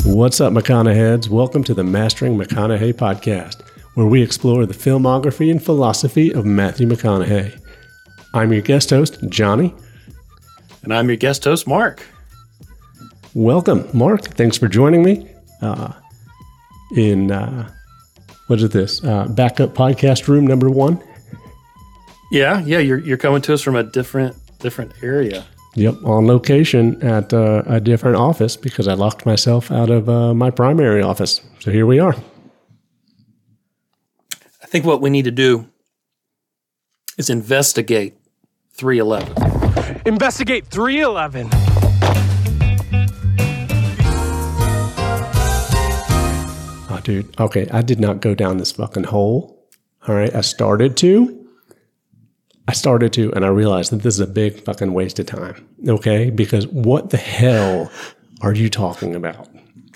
What's up, McConaugheyheads? Welcome to the Mastering McConaughey podcast, where we explore the filmography and philosophy of Matthew McConaughey. I'm your guest host, Johnny. And I'm your guest host, Mark. Welcome, Mark. Thanks for joining me in backup podcast room number 1. Yeah, you're coming to us from a different area. Yep, on location at a different office because I locked myself out of my primary office. So here we are. I think what we need to do is investigate 311. Investigate 311. Oh, dude. Okay, I did not go down this fucking hole. All right, I started to, and I realized that this is a big fucking waste of time. Okay, because what the hell are you talking about?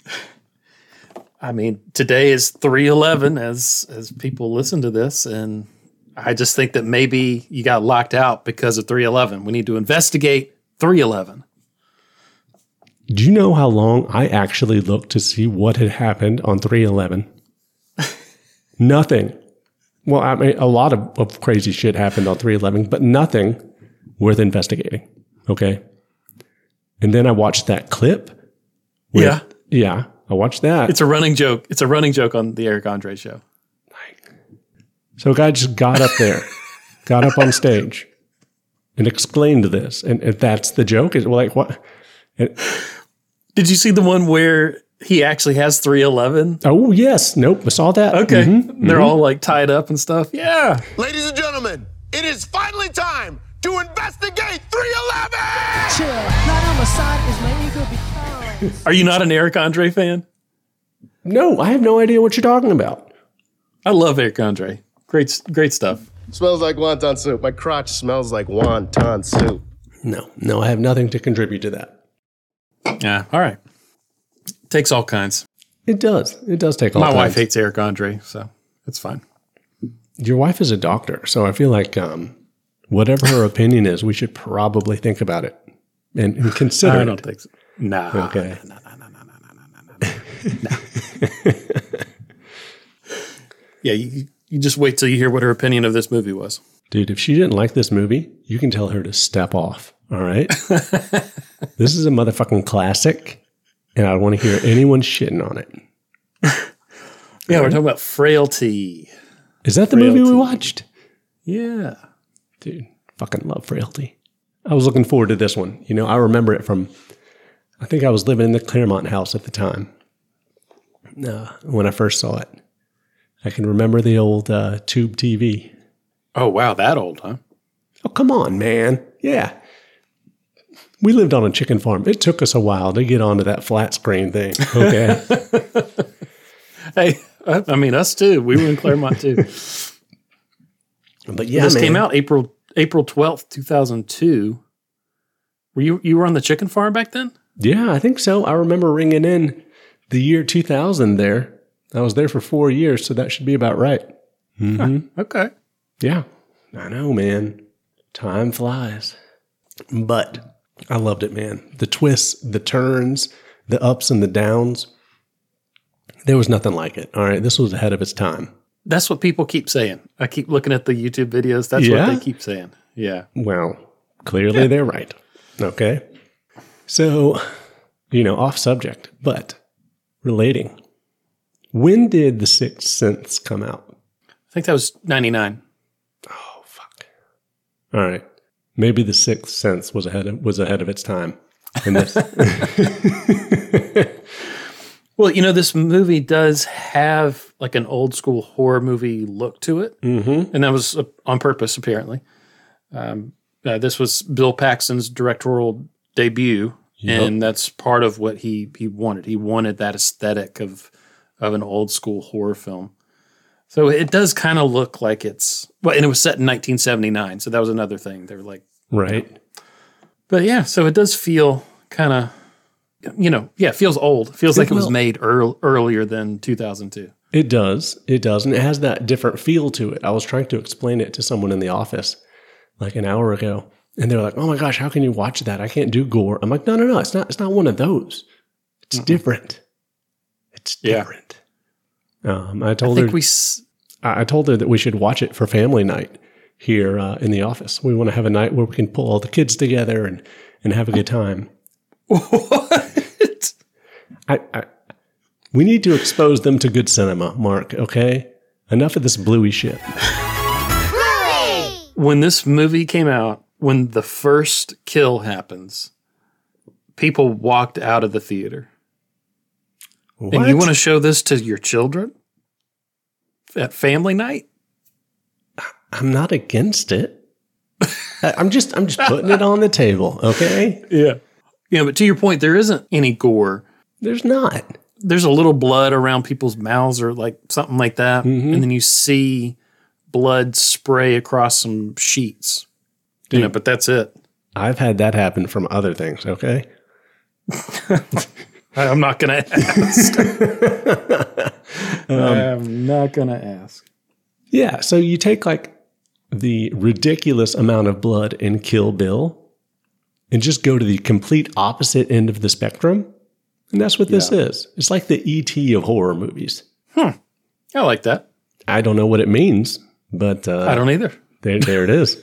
I mean, today is 311 as people listen to this, and I just think that maybe you got locked out because of 311. We need to investigate 311. Do you know how long I actually looked to see what had happened on 311? Nothing. Well, I mean, a lot of crazy shit happened on 311, but nothing worth investigating. Okay. And then I watched that clip. Yeah, I watched that. It's a running joke. It's a running joke on the Eric Andre show. So a guy just got up there, got up on stage and explained this. And if that's the joke, is like, what? Did you see the one where he actually has 311? Oh, yes. Nope. I saw that. Okay. They're all like tied up and stuff. Yeah. Ladies and gentlemen, it is finally time to investigate 311! Chill. Not on my side is my ego because... Are you not an Eric Andre fan? No, I have no idea what you're talking about. I love Eric Andre. Great stuff. Smells like wonton soup. My crotch smells like wonton soup. No, I have nothing to contribute to that. Yeah. All right. Takes all kinds. It does. It does take all My kinds. wife hates Eric Andre, so it's fine. Your wife is a doctor, so I feel like whatever her opinion is, we should probably think about it and consider it. I don't think so. Nah. Okay. No. Yeah, you just wait till you hear what her opinion of this movie was. Dude, if she didn't like this movie, you can tell her to step off, all right? This is a motherfucking classic, and I don't want to hear anyone shitting on it. Yeah, we're talking about Frailty. Is that the movie we watched? Yeah. Dude, fucking love Frailty. I was looking forward to this one. You know, I remember it from, I think I was living in the Claremont house at the time when I first saw it. I can remember the old tube TV. Oh, wow, that old, huh? Oh, come on, man. Yeah. We lived on a chicken farm. It took us a while to get onto that flat screen thing. Okay. Hey, I mean, us too. We were in Claremont too. But yeah, this man. came out April 12th, 2002. You were on the chicken farm back then? Yeah, I think so. I remember ringing in the year 2000 there. I was there for 4 years, so that should be about right. Huh, okay. Yeah. I know, man. Time flies. But I loved it, man. The twists, the turns, the ups and the downs. There was nothing like it. All right. This was ahead of its time. That's what people keep saying. I keep looking at the YouTube videos. That's what they keep saying. Yeah. Well, clearly they're right. Okay. So, off subject, but relating. When did The Sixth Sense come out? I think that was 99. Oh, fuck. All right. Maybe The Sixth Sense was ahead of its time in this. Well, this movie does have like an old school horror movie look to it. Mm-hmm. And that was on purpose, apparently. This was Bill Paxton's directorial debut, and that's part of what he wanted. He wanted that aesthetic of an old school horror film. So it does kind of look like it's, well, and it was set in 1979. So that was another thing. They were like, right. But yeah, so it does feel kind of, it feels old. It feels like it was made earlier than 2002. It does. It does. And it has that different feel to it. I was trying to explain it to someone in the office like an hour ago. And they were like, oh my gosh, how can you watch that? I can't do gore. I'm like, no. It's not one of those. It's different. It's Yeah. different. I I told think her. we. I told her that we should watch it for family night here in the office. We want to have a night where we can pull all the kids together and have a good time. What? We need to expose them to good cinema, Mark, okay? Enough of this bluey shit. When this movie came out, when the first kill happens, people walked out of the theater. What? And you want to show this to your children at family night? I'm not against it. I'm just putting it on the table, okay? Yeah. Yeah, but to your point, there isn't any gore. There's not. There's a little blood around people's mouths or like something like that. And then you see blood spray across some sheets. Dude. But that's it. I've had that happen from other things, okay? I'm not going to ask. I'm not going to ask. Yeah, so you take like the ridiculous amount of blood in Kill Bill and just go to the complete opposite end of the spectrum. And that's what this is. It's like the E.T. of horror movies. I like that. I don't know what it means, but I don't either. there it is.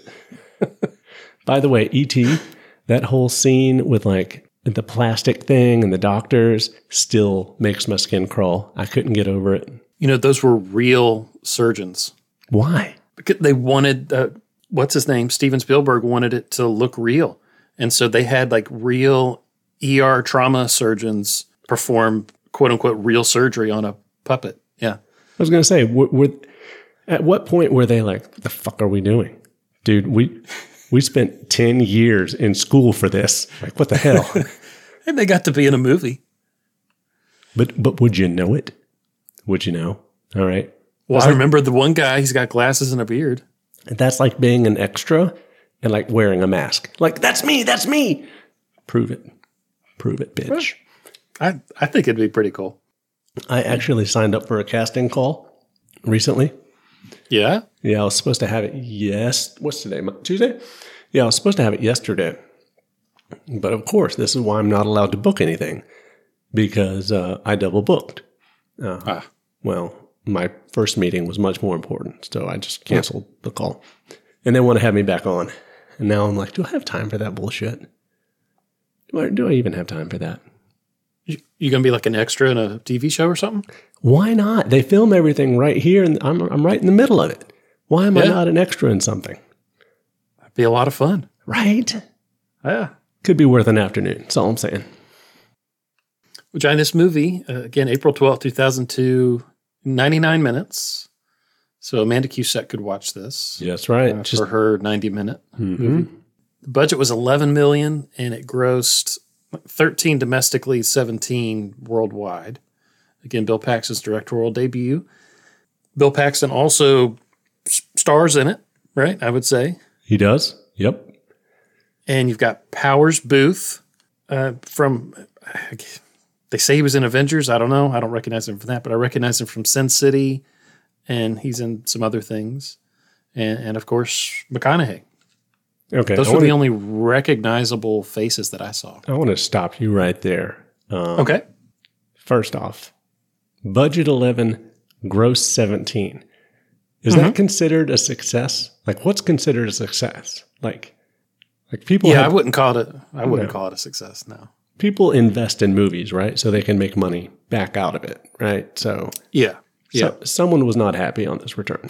By the way, E.T., that whole scene with like the plastic thing and the doctors still makes my skin crawl. I couldn't get over it. You know, those were real surgeons. Why? Because they wanted, what's his name? Steven Spielberg wanted it to look real. And so they had like real ER trauma surgeons perform quote unquote real surgery on a puppet. Yeah. I was going to say, at what point were they like, the fuck are we doing? Dude, we spent 10 years in school for this. Like, what the hell? And they got to be in a movie. But would you know it? Would you know? All right. Well, I remember the one guy, he's got glasses and a beard. That's like being an extra and like wearing a mask. Like, that's me. Prove it, bitch. I think it'd be pretty cool. I actually signed up for a casting call recently. Yeah? Yeah, I was supposed to have it what's today? Tuesday? Yeah, I was supposed to have it yesterday. But of course, this is why I'm not allowed to book anything. Because I double booked. Well, my first meeting was much more important. So I just canceled the call. And they want to have me back on. And now I'm like, do I have time for that bullshit? Do I even have time for that? You going to be like an extra in a TV show or something? Why not? They film everything right here, and I'm right in the middle of it. Why am I not an extra in something? That'd be a lot of fun. Right? Yeah. Could be worth an afternoon. That's all I'm saying. Which on this movie, again, April 12th, 2002, 99 minutes. So Amanda Cusack could watch this. Yeah, that's right. For her 90-minute movie. The budget was $11 million, and it grossed 13 domestically, 17 worldwide. Again, Bill Paxton's directorial debut. Bill Paxton also stars in it, right? I would say. He does. Yep. And you've got Powers Booth from, they say he was in Avengers. I don't know. I don't recognize him from that, but I recognize him from Sin City, and he's in some other things. And of course, McConaughey. Okay. Those were the only recognizable faces that I saw. I want to stop you right there. Okay. First off, budget 11, gross 17. Is that considered a success? Like, what's considered a success? Like people. Yeah, I wouldn't call it. I wouldn't call it a success. No. People invest in movies, right? So they can make money back out of it, right? So Yeah. Yeah. so someone was not happy on this return.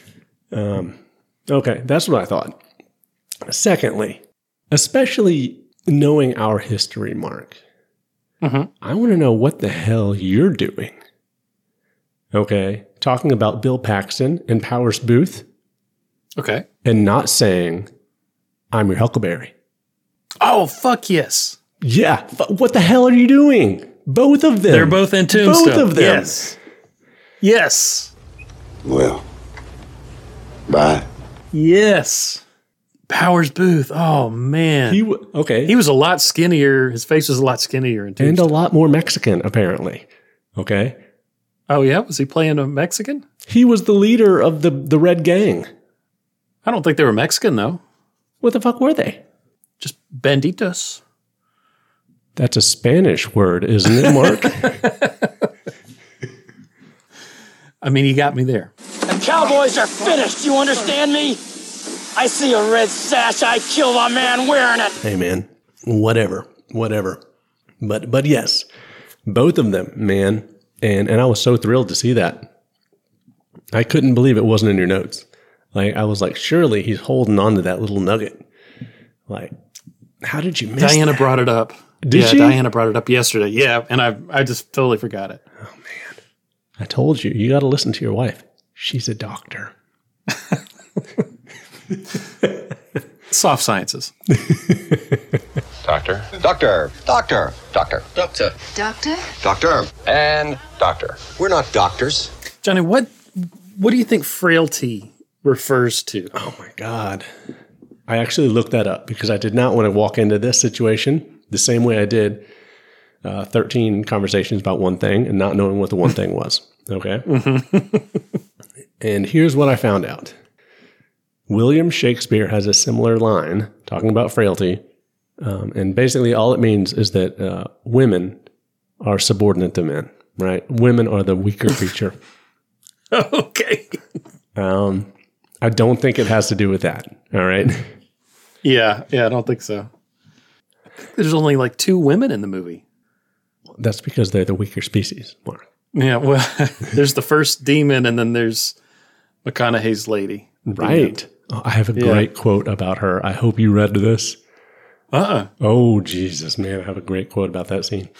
Okay, that's what I thought. Secondly, especially knowing our history, Mark, I want to know what the hell you're doing. Okay, talking about Bill Paxton and Powers Booth Okay. and not saying, I'm your Huckleberry. Oh, fuck yes. Yeah, what the hell are you doing? Both of them. They're both in Tombstone. Both of them. Yes. Yes. Well, bye. Yes. Powers Booth. Oh, man. He Okay. was a lot skinnier. His face was a lot skinnier in And Tombstone. a lot more Mexican, apparently. Okay. Oh, yeah? Was he playing a Mexican? He was the leader of the Red Gang. I don't think they were Mexican, though. What the fuck were they? Just banditos. That's a Spanish word, isn't it, Mark? mean, you got me there. The Cowboys are finished. You understand me? I see a red sash. I kill a man wearing it. Hey, man, whatever. But yes, both of them, man. And I was so thrilled to see that. I couldn't believe it wasn't in your notes. Like, I was like, surely he's holding on to that little nugget. Like, how did you miss Diana that? brought it up. Did she? Diana brought it up yesterday. Yeah, and I just totally forgot it. Oh, man. I told you got to listen to your wife. She's a doctor. Soft sciences. Doctor. Doctor. Doctor. Doctor. Doctor. Doctor? Doctor. And doctor. We're not doctors. Johnny, what do you think frailty refers to? Oh, my God. I actually looked that up because I did not want to walk into this situation the same way I did 13 conversations about one thing and not knowing what the one thing was. Okay? And here's what I found out. William Shakespeare has a similar line talking about frailty. And basically all it means is that women are subordinate to men, right? Women are the weaker creature. Okay. I don't think it has to do with that. All right. Yeah, I don't think so. I think there's only like 2 women in the movie. That's because they're the weaker species, Mark. Yeah, well, there's the first demon, and then there's McConaughey's lady. Right. Oh, I have a great quote about her. I hope you read this. Oh, Jesus, man. I have a great quote about that scene.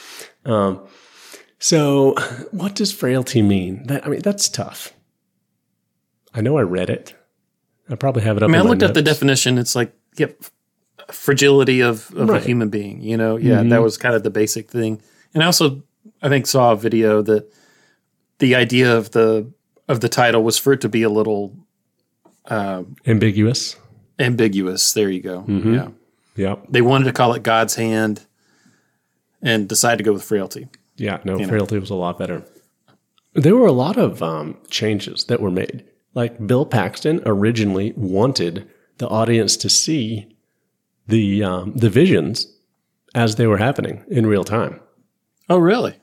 So what does frailty mean? That's tough. I know I read it. I probably have it up in my I looked up the notes. definition. It's like, fragility of a Right. human being, you know? Yeah, that was kind of the basic thing. And I also, I think, saw a video that the idea of the title was for it to be a little Ambiguous. There you go. Yeah. Yep. They wanted to call it God's Hand and decided to go with frailty. Yeah, no, frailty was a lot better. There were a lot of changes that were made. Like Bill Paxton originally wanted the audience to see the visions as they were happening in real time. Oh, really?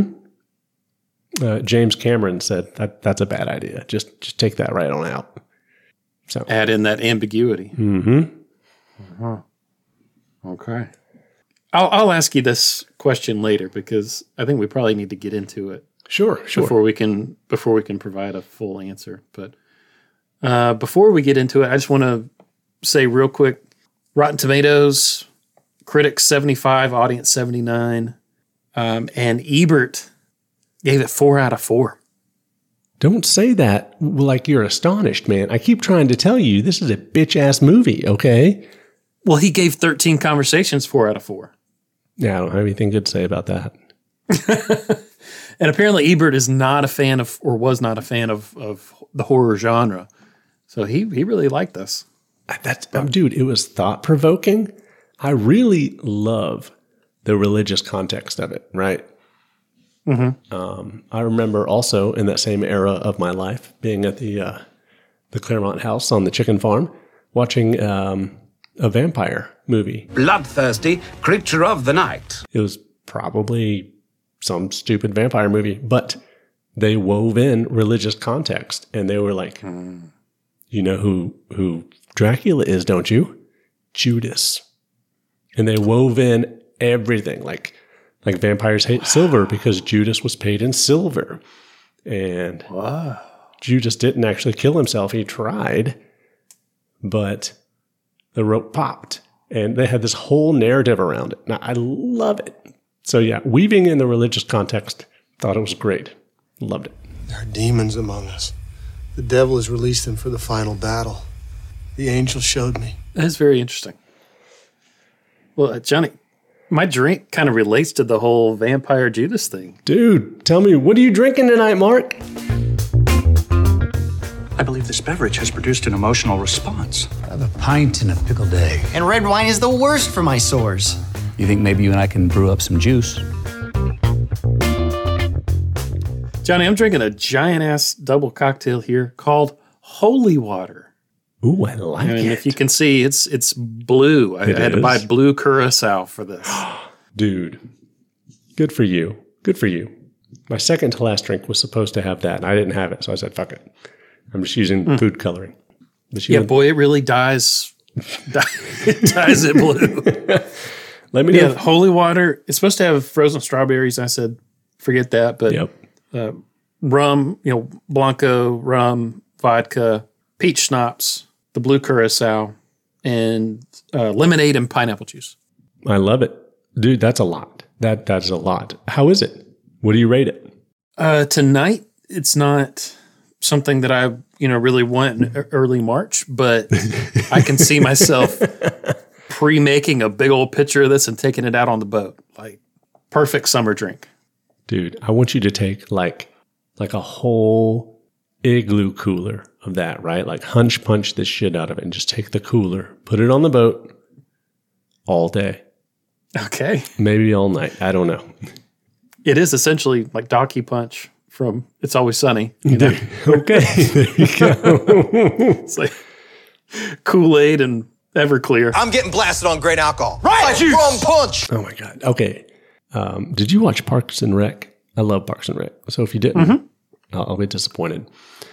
James Cameron said that's a bad idea. Just take that right on out. So Add in that ambiguity. Okay. I'll ask you this question later because I think we probably need to get into it. Sure. Before we can provide a full answer. But before we get into it, I just want to say real quick, Rotten Tomatoes, critics 75, audience 79, and Ebert gave it 4 out of 4. Don't say that like you're astonished, man. I keep trying to tell you this is a bitch-ass movie, okay? Well, he gave 13 Conversations 4 out of 4. Yeah, I don't have anything good to say about that. And apparently Ebert is not a fan of, or was not a fan of the horror genre. So he really liked this. Dude, it was thought-provoking. I really love the religious context of it, right? I remember also in that same era of my life being at the Claremont house on the chicken farm, watching a vampire movie. Bloodthirsty creature of the night. It was probably some stupid vampire movie, but they wove in religious context, and they were like, you know who Dracula is, don't you? Judas. And they wove in everything, like vampires hate silver because Judas was paid in silver. And Judas didn't actually kill himself. He tried, but the rope popped. And they had this whole narrative around it. Now, I love it. So yeah, weaving in the religious context, thought it was great. Loved it. There are demons among us. The devil has released them for the final battle. The angel showed me. That's very interesting. Well, Johnny, my drink kind of relates to the whole vampire Judas thing. Dude, tell me, what are you drinking tonight, Mark? I believe this beverage has produced an emotional response. I have a pint and a pickled egg. And red wine is the worst for my sores. You think maybe you and I can brew up some juice? Johnny, I'm drinking a giant-ass double cocktail here called Holy Water. Ooh, I like it. If you can see, it's blue. I had to buy blue curacao for this. Dude, good for you. Good for you. My second to last drink was supposed to have that, and I didn't have it, so I said, fuck it. I'm just using food coloring. Yeah, boy, it really dyes. It dyes it blue. Let me know. Yeah, holy water. It's supposed to have frozen strawberries. I said, forget that. But rum, Blanco, rum, vodka, peach schnapps, the blue curacao, and lemonade and pineapple juice. I love it. Dude, that's a lot. That's a lot. How is it? What do you rate it? Tonight, it's not something that I really want in early March, but I can see myself pre-making a big old pitcher of this and taking it out on the boat. Like, perfect summer drink. Dude, I want you to take like a whole igloo cooler of that, right? Like hunch punch this shit out of it and just take the cooler, put it on the boat all day. Okay. Maybe all night. I don't know. It is essentially like Donkey Punch from It's Always Sunny. Okay. There you go. It's like Kool-Aid and Everclear. I'm getting blasted on great alcohol. Right, rum punch. Oh my God. Okay. Did you watch Parks and Rec? I love Parks and Rec. So if you didn't, I'll be disappointed.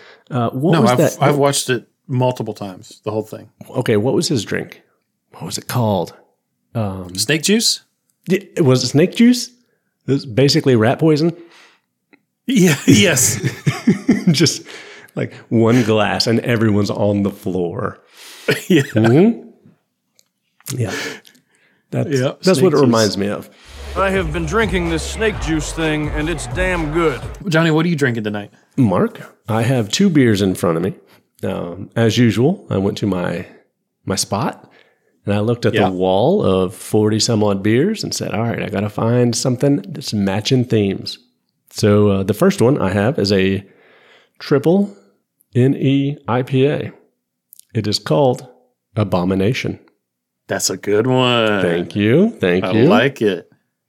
I've watched it multiple times, the whole thing. Okay, what was his drink? What was it called? Snake juice? Was it snake juice? It was basically rat poison. Yeah. Yes. Just like one glass and everyone's on the floor. Yeah. Mm-hmm. Yeah. That's what it reminds me of. I have been drinking this snake juice thing, and it's damn good. Johnny, what are you drinking tonight? Mark, I have 2 beers in front of me. As usual, I went to my spot, and I looked at the wall of 40-some-odd beers and said, all right, I got to find something that's matching themes. So the first one I have is a triple NE IPA. It is called Abomination. That's a good one. Thank you. I like it.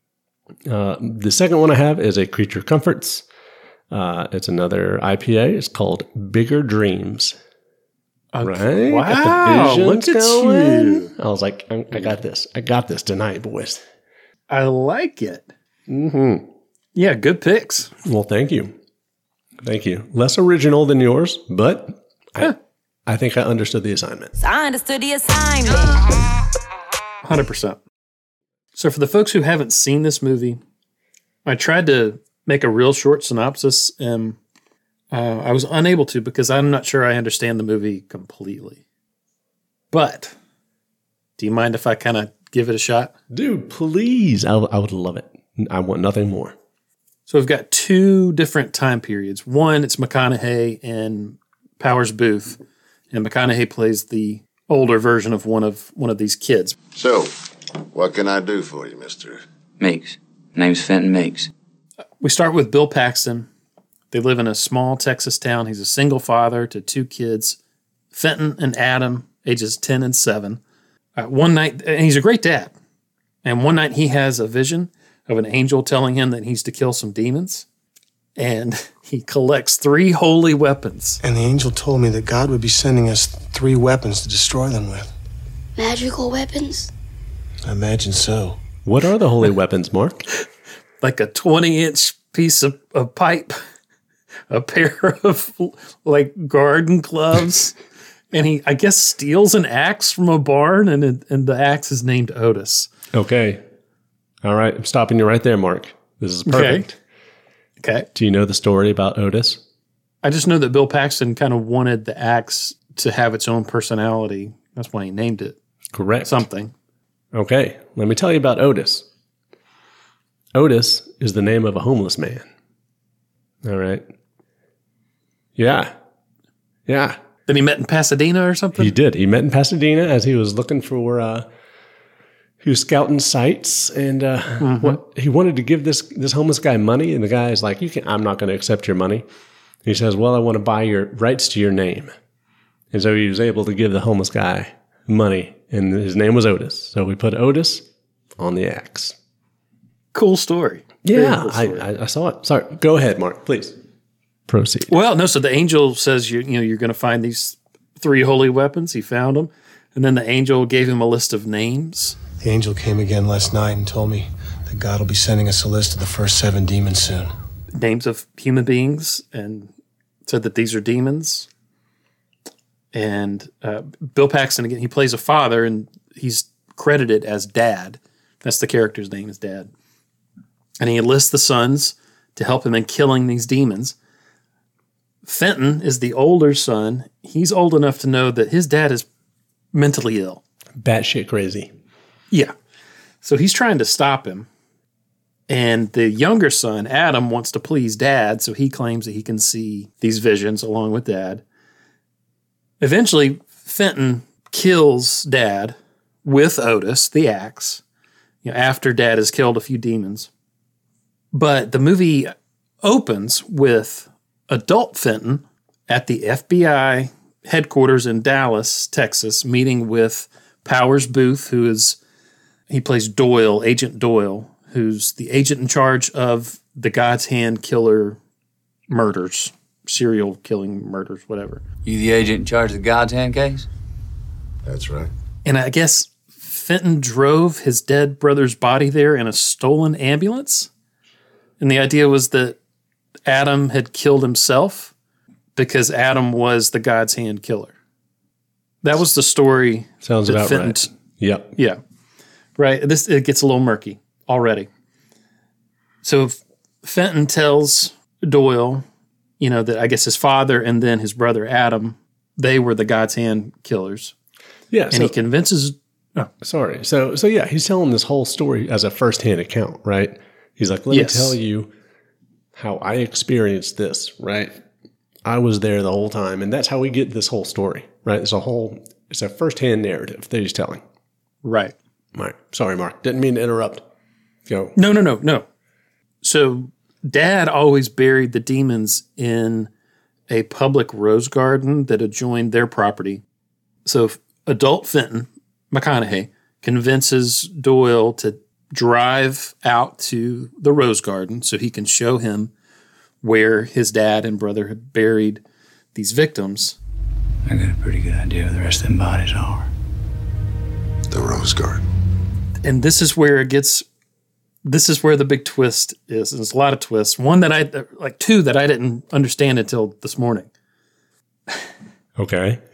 The second one I have is a Creature Comforts. It's another IPA. It's called Bigger Dreams. Okay. Right? Wow. Look at you. I was like, I got this. I got this tonight, boys. I like it. Mm-hmm. Yeah, good picks. Well, thank you. Thank you. Less original than yours, but I think I understood the assignment. I understood the assignment. 100%. So for the folks who haven't seen this movie, I tried to make a real short synopsis, and I was unable to because I'm not sure I understand the movie completely. But do you mind if I kind of give it a shot? Dude, please. I would love it. I want nothing more. So we've got 2 different time periods. One, it's McConaughey and Powers Booth, and McConaughey plays the older version of one of these kids. So, what can I do for you, Mr. Meeks? Name's Fenton Meeks. We start with Bill Paxton. They live in a small Texas town. He's a single father to 2 kids, Fenton and Adam, ages 10 and 7. One night, and he's a great dad. And one night he has a vision of an angel telling him that he's to kill some demons. And he collects 3 holy weapons. And the angel told me that God would be sending us 3 weapons to destroy them with. Magical weapons? I imagine so. What are the holy weapons, Mark? Like a 20-inch piece of pipe, a pair of like garden gloves, and he, I guess, steals an axe from a barn, and the axe is named Otis. Okay. All right. I'm stopping you right there, Mark. This is perfect. Okay. Do you know the story about Otis? I just know that Bill Paxton kind of wanted the axe to have its own personality. That's why he named it. Correct. Something. Okay. Let me tell you about Otis. Otis is the name of a homeless man. All right. Yeah. Yeah. Then he met in Pasadena or something? He did. He met in Pasadena as he was looking for, he was scouting sites, and he wanted to give this homeless guy money, and the guy is like, I'm not going to accept your money. He says, well, I want to buy your rights to your name. And so he was able to give the homeless guy money, and his name was Otis. So we put Otis on the axe. Cool story. Yeah, cool story. I saw it. Sorry. Go ahead, Mark, please. Proceed. Well, no, so the angel says, you're going to find these 3 holy weapons. He found them. And then the angel gave him a list of names. The angel came again last night and told me that God will be sending us a list of the first 7 demons soon. names of human beings and said that these are demons. And Bill Paxton, again, he plays a father, and he's credited as Dad. That's the character's name, is Dad. And he enlists the sons to help him in killing these demons. Fenton is the older son. He's old enough to know that his dad is mentally ill. Batshit crazy. Yeah. So he's trying to stop him. And the younger son, Adam, wants to please Dad, so he claims that he can see these visions along with Dad. Eventually, Fenton kills Dad with Otis, the axe, after Dad has killed a few demons. But the movie opens with adult Fenton at the FBI headquarters in Dallas, Texas, meeting with Powers Booth, he plays Doyle, Agent Doyle, who's the agent in charge of the God's Hand killer murders, serial killing murders, whatever. You the agent in charge of the God's Hand case? That's right. And I guess Fenton drove his dead brother's body there in a stolen ambulance. And the idea was that Adam had killed himself because Adam was the God's Hand killer. That was the story. Sounds about right. Yep. Yeah. Right. It gets a little murky already. So Fenton tells Doyle, that I guess his father and then his brother Adam, they were the God's Hand killers. Yeah. And he convinces... Oh. Sorry. So yeah, he's telling this whole story as a firsthand account, right? He's like, let me tell you how I experienced this, right? I was there the whole time. And that's how we get this whole story, right? It's a firsthand narrative that he's telling. Right. Right. Sorry, Mark. Didn't mean to interrupt. Go. No. So Dad always buried the demons in a public rose garden that adjoined their property. So adult Fenton McConaughey convinces Doyle to drive out to the rose garden so he can show him where his dad and brother had buried these victims. I got a pretty good idea where the rest of them bodies are. The rose garden. And this is where the big twist is. And there's a lot of twists. Two that I didn't understand until this morning. Okay.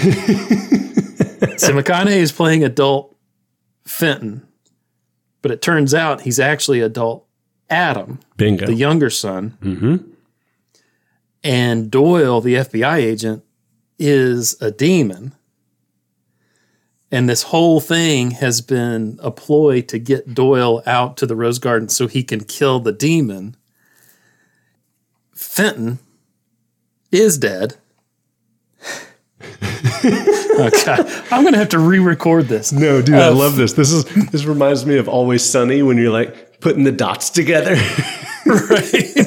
So McConaughey is playing adult Fenton, but it turns out he's actually adult Adam, Bingo, the younger son. Mm-hmm. And Doyle, the FBI agent, is a demon. And this whole thing has been a ploy to get Doyle out to the rose garden so he can kill the demon. Fenton is dead. Oh, God. I'm going to have to re-record this. No, dude, I love this. This reminds me of Always Sunny when you're like putting the dots together. Right.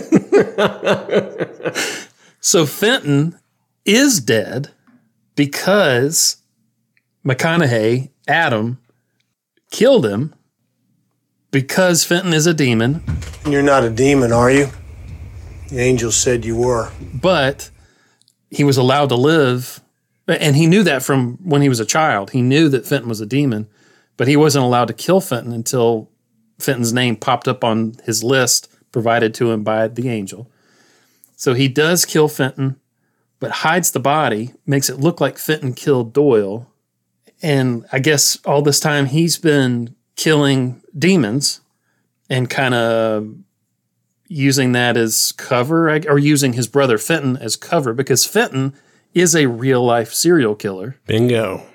So Fenton is dead because McConaughey, Adam, killed him because Fenton is a demon. You're not a demon, are you? The angel said you were. But he was allowed to live, and he knew that from when he was a child. He knew that Fenton was a demon, but he wasn't allowed to kill Fenton until Fenton's name popped up on his list provided to him by the angel. So he does kill Fenton, but hides the body, makes it look like Fenton killed Doyle. And I guess all this time he's been killing demons and kind of using that as cover, or using his brother Fenton as cover, because Fenton is a real-life serial killer. Bingo.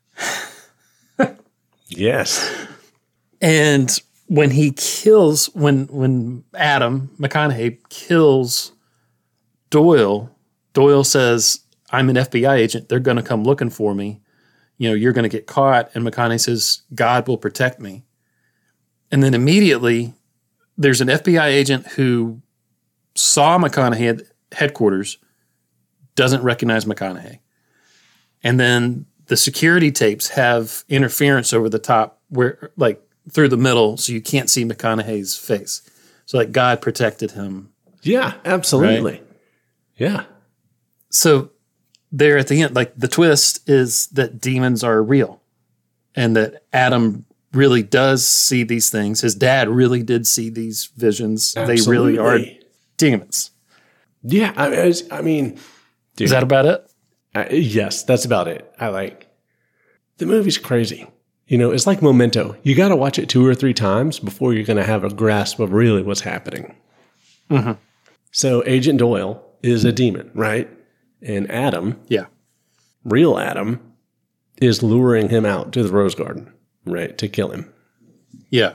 Yes. And when he kills, when Adam McConaughey kills Doyle says, I'm an FBI agent. They're going to come looking for me. You're going to get caught. And McConaughey says, God will protect me. And then immediately there's an FBI agent who saw McConaughey at headquarters, doesn't recognize McConaughey. And then the security tapes have interference over the top, where through the middle, so you can't see McConaughey's face. So God protected him. Yeah, absolutely. Right? Yeah. So there at the end, the twist is that demons are real and that Adam really does see these things. His dad really did see these visions. Absolutely. They really are demons. Yeah, I mean, dude, is that about it? Yes, that's about it. The movie's crazy. It's like Memento. You got to watch it 2 or 3 times before you're going to have a grasp of really what's happening. Mm-hmm. So Agent Doyle is a demon, right? And Adam, real Adam, is luring him out to the Rose Garden, right, to kill him. Yeah.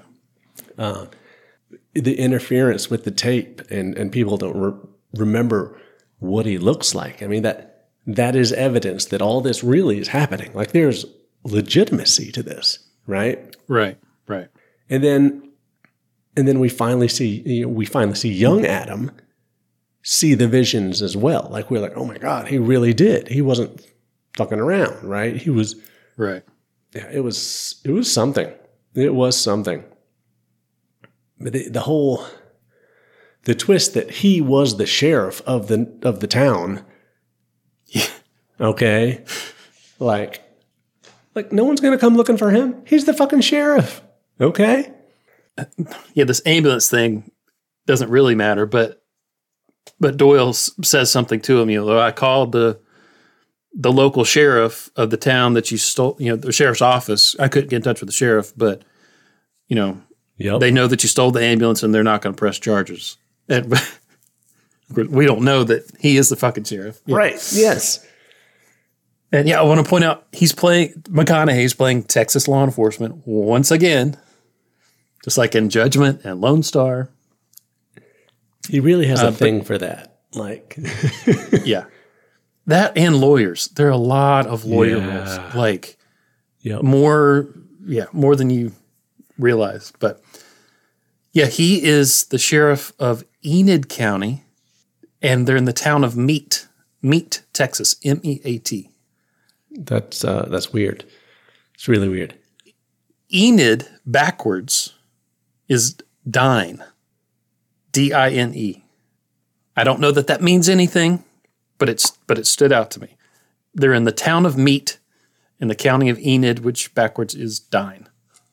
The interference with the tape, and people don't remember what he looks like. I mean, that is evidence that all this really is happening. Like, there's legitimacy to this, right? Right. And then we finally see young Adam see the visions as well. Like, we're like, oh my God, he really did. He wasn't fucking around, right? He was right. Yeah, it was something. It was something. But the twist that he was the sheriff of the town. Yeah. Okay. Like no one's going to come looking for him. He's the fucking sheriff. Okay. Yeah, this ambulance thing doesn't really matter, but Doyle says something to him. I called the local sheriff of the town that you stole, the sheriff's office. I couldn't get in touch with the sheriff, but, they know that you stole the ambulance and they're not going to press charges. And we don't know that he is the fucking sheriff. Yeah. Right. Yes. And I want to point out McConaughey's playing Texas law enforcement once again, just like in Judgment and Lone Star. He really has a thing for that. Like, yeah, that and lawyers. There are a lot of lawyer roles, like more than you realize. But yeah, he is the sheriff of Enid County, and they're in the town of Meat, Texas, Meat. That's weird. It's really weird. Enid backwards is Dine. Dine. I don't know that means anything, but it stood out to me. They're in the town of Meat in the county of Enid, which backwards is Dine.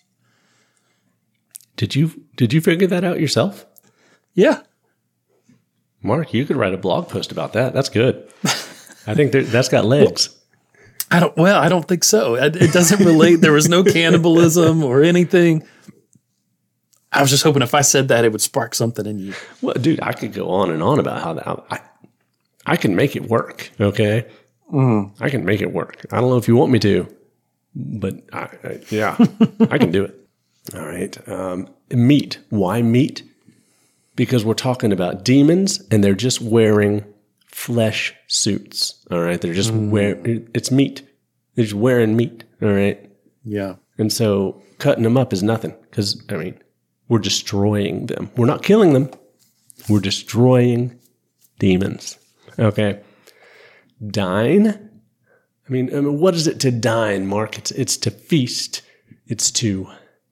Did you figure that out yourself? Yeah. Mark, you could write a blog post about that. That's good. I think that's got legs. I don't think so. It doesn't relate. There was no cannibalism or anything. I was just hoping if I said that, it would spark something in you. Well, dude, I could go on and on about how I can make it work, okay? I can make it work. I don't know if you want me to, but I can do it. All right. Meat. Why meat? Because we're talking about demons, and they're just wearing flesh suits, all right? They're just it's meat. They're just wearing meat, all right? Yeah. And so cutting them up is nothing because, we're destroying them. We're not killing them. We're destroying demons. Okay. Dine? What is it to dine, Mark? It's to feast. It's to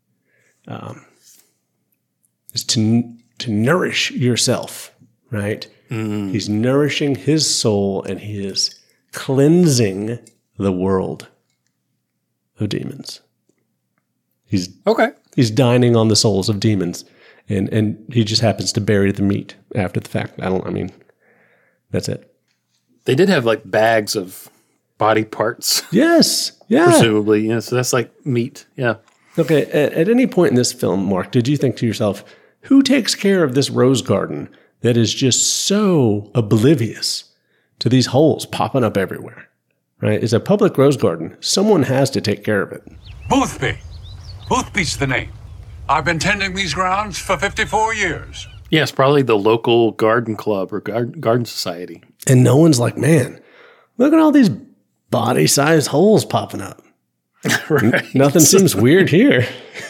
nourish yourself, right? He's nourishing his soul, and he is cleansing the world of demons. He's dining on the souls of demons, and he just happens to bury the meat after the fact. That's it. They did have like bags of body parts. Yes. Yeah. Presumably. So that's like meat. Yeah. Okay. At any point in this film, Mark, did you think to yourself, who takes care of this rose garden that is just so oblivious to these holes popping up everywhere? Right? It's a public rose garden. Someone has to take care of it. Boothby. Boothby's the name. I've been tending these grounds for 54 years. Yes, probably the local garden club or garden society. And no one's like, man, look at all these body-sized holes popping up. Right. Nothing seems weird here.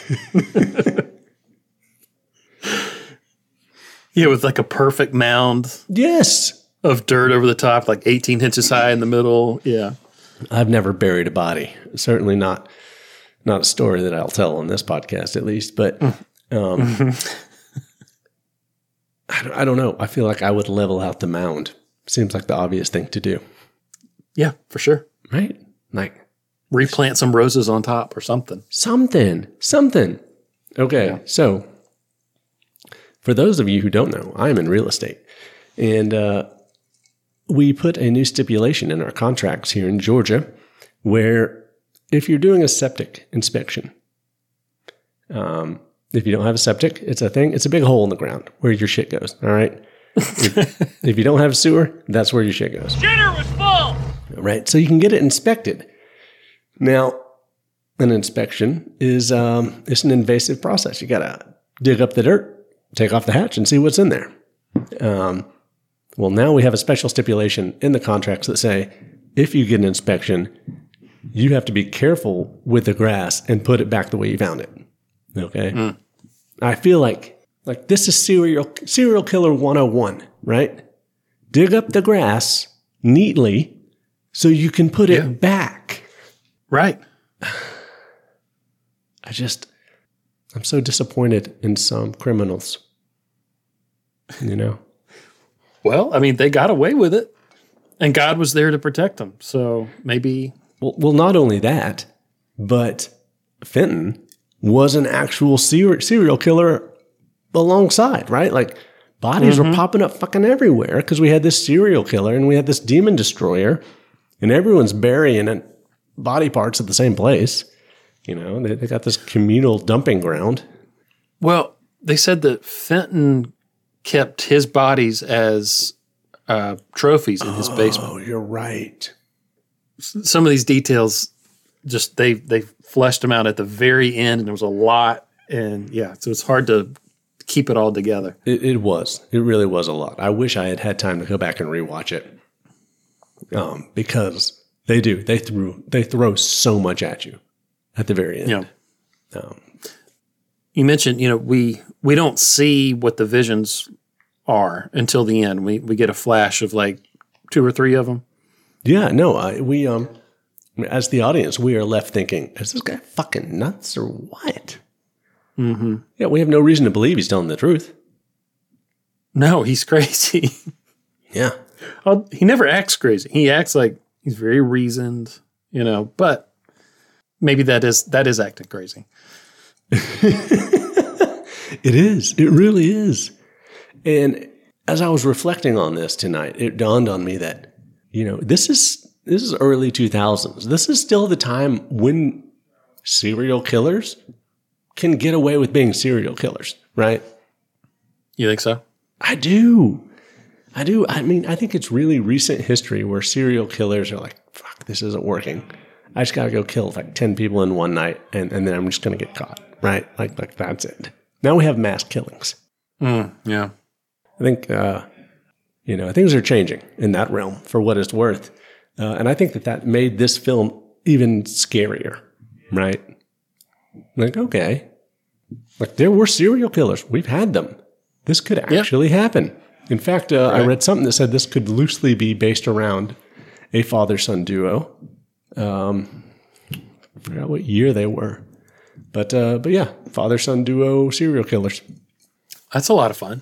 Yeah, with like a perfect mound. Yes. Of dirt over the top, like 18 inches high in the middle. Yeah. I've never buried a body. Certainly not a story that I'll tell on this podcast, at least. But I don't know. I feel like I would level out the mound. Seems like the obvious thing to do. Yeah, for sure. Right? Like replant some roses on top or something. Something. Okay, yeah. So For those of you who don't know, I'm in real estate. And we put a new stipulation in our contracts here in Georgia where if you're doing a septic inspection, if you don't have a septic, it's a thing. It's a big hole in the ground where your shit goes. All right. If you don't have a sewer, that's where your shit goes. Shitter was full. Right. So you can get it inspected. Now, an inspection is it's an invasive process. You got to dig up the dirt, take off the hatch, and see what's in there. Well, now we have a special stipulation in the contracts that say if you get an inspection, you have to be careful with the grass and put it back the way you found it. Okay. I feel like this is serial killer 101, right? Dig up the grass neatly so you can put it back. Right. I'm so disappointed in some criminals, you know? Well, I mean, they got away with it and God was there to protect them. So maybe. Well, not only that, but Fenton was an actual serial killer alongside, right? Like bodies were popping up fucking everywhere because we had this serial killer and we had this demon destroyer and everyone's burying body parts at the same place. You know, they got this communal dumping ground. Well, they said that Fenton kept his bodies as trophies in his basement. Oh, you're right. Some of these details, just they fleshed them out at the very end, and there was a lot. And yeah, so it's hard to keep it all together. It was. It really was a lot. I wish I had time to go back and rewatch it. Because they do. They throw so much at you at the very end. Yeah. You mentioned, we don't see what the visions are until the end. We get a flash of like 2 or 3 of them. Yeah, no, we as the audience, we are left thinking, is this guy fucking nuts or what? Mm-hmm. Yeah, we have no reason to believe he's telling the truth. No, he's crazy. Yeah. He never acts crazy. He acts like he's very reasoned, but maybe that is acting crazy. It is. It really is. And as I was reflecting on this tonight, it dawned on me that, this is early 2000s. This is still the time when serial killers can get away with being serial killers, right? You think so? I do. I mean, I think it's really recent history where serial killers are like, fuck, this isn't working. I just got to go kill like 10 people in one night and then I'm just going to get caught, right? Like that's it. Now we have mass killings. Yeah. I think, things are changing in that realm for what it's worth. And I think that made this film even scarier, right? Like, okay. Like there were serial killers. We've had them. This could actually happen. In fact, I read something that said this could loosely be based around a father-son duo. I forgot what year they were. But yeah, father-son duo serial killers. That's a lot of fun.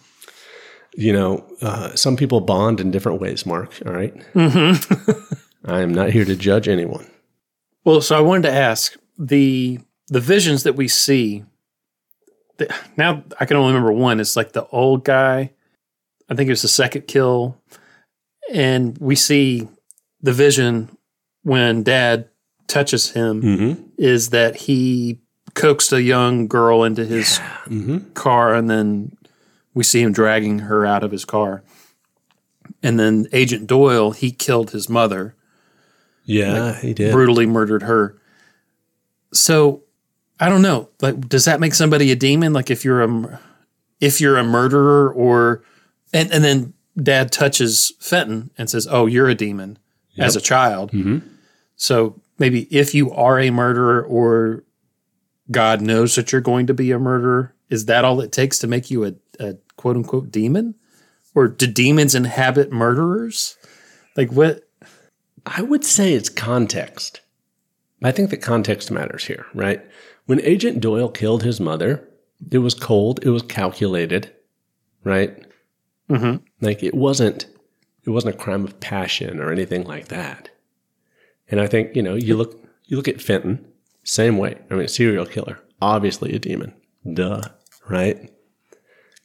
Some people bond in different ways, Mark, all right? Mm-hmm. I am not here to judge anyone. Well, so I wanted to ask, the visions that we see, now I can only remember one. It's like the old guy. I think it was the second kill. And we see the vision when Dad touches him is that he coaxed a young girl into his car, and then we see him dragging her out of his car. And then Agent Doyle, he killed his mother. Yeah, he did. Brutally murdered her. So, I don't know. Like, does that make somebody a demon? Like, if you're a murderer, or and then Dad touches Fenton and says, "Oh, you're a demon," as a child. Mm-hmm. So maybe if you are a murderer, or God knows that you're going to be a murderer, is that all it takes to make you a quote unquote demon? Or do demons inhabit murderers? Like what? I would say it's context. I think that context matters here, right? When Agent Doyle killed his mother, it was cold, it was calculated, right? Mm-hmm. Like it wasn't a crime of passion or anything like that. And I think, you look at Fenton, same way. I mean, serial killer, obviously a demon. Duh, right?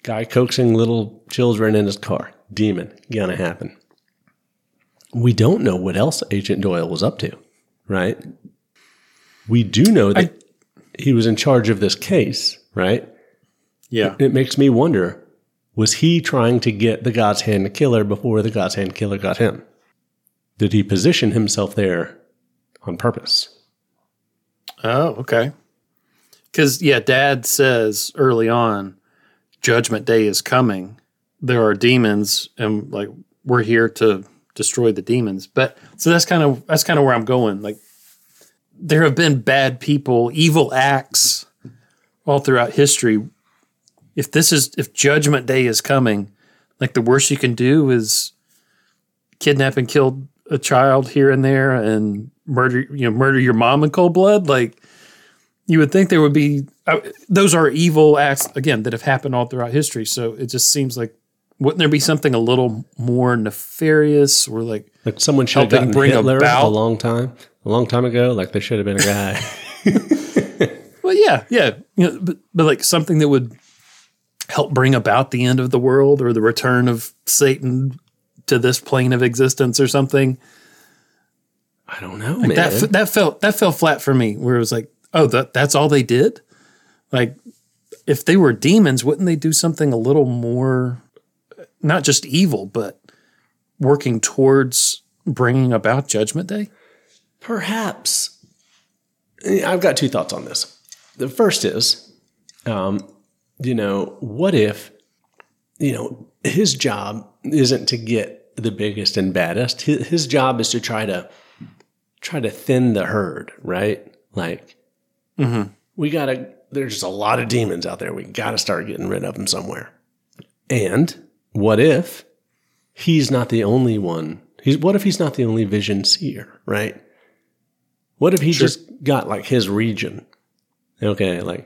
Guy coaxing little children in his car. Demon. Gonna happen. We don't know what else Agent Doyle was up to, right? We do know that he was in charge of this case, right? Yeah. It makes me wonder, was he trying to get the God's Hand killer before the God's Hand killer got him? Did he position himself there on purpose? Oh, okay. Because, Dad says early on, Judgment Day is coming. There are demons, and like we're here to destroy the demons. But so that's kind of where I'm going. Like, there have been bad people, evil acts all throughout history. If Judgment Day is coming, like the worst you can do is kidnap and kill a child here and there and murder your mom in cold blood. Like, you would think there would be, those are evil acts, again, that have happened all throughout history. So it just seems like, wouldn't there be something a little more nefarious or like someone should have gotten Hitler a long time ago? Like, there should have been a guy. Well, yeah. But like something that would help bring about the end of the world or the return of Satan to this plane of existence or something. I don't know, like man. That fell flat for me, where it was like, oh, that's all they did? Like, if they were demons, wouldn't they do something a little more, not just evil, but working towards bringing about Judgment Day? Perhaps. I've got two thoughts on this. The first is, what if, his job isn't to get the biggest and baddest. His job is to try to thin the herd, right? Like, there's a lot of demons out there. We got to start getting rid of them somewhere. And what if he's not the only one? What if he's not the only vision seer, right? What if he just got like his region? Okay, like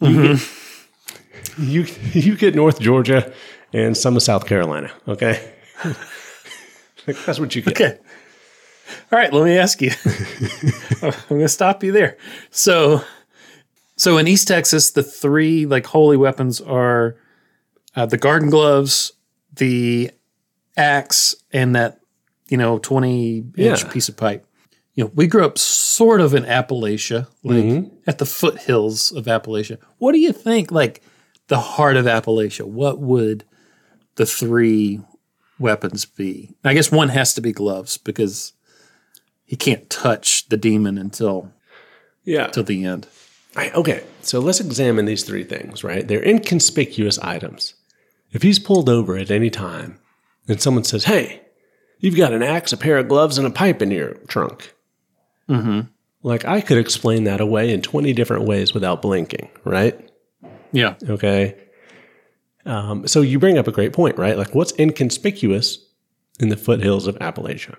you get North Georgia and some of South Carolina, okay? Like, that's what you get. Okay. All right, let me ask you. I'm going to stop you there. So in East Texas, the three like holy weapons are the garden gloves, the axe, and that 20-inch piece of pipe. We grew up sort of in Appalachia, like at the foothills of Appalachia. What do you think, like the heart of Appalachia? What would the three weapons be? I guess one has to be gloves because he can't touch the demon until the end. Okay, so let's examine these three things, right? They're inconspicuous items. If he's pulled over at any time and someone says, hey, you've got an axe, a pair of gloves, and a pipe in your trunk. Like, I could explain that away in 20 different ways without blinking, right? Yeah. Okay. So you bring up a great point, right? Like, what's inconspicuous in the foothills of Appalachia?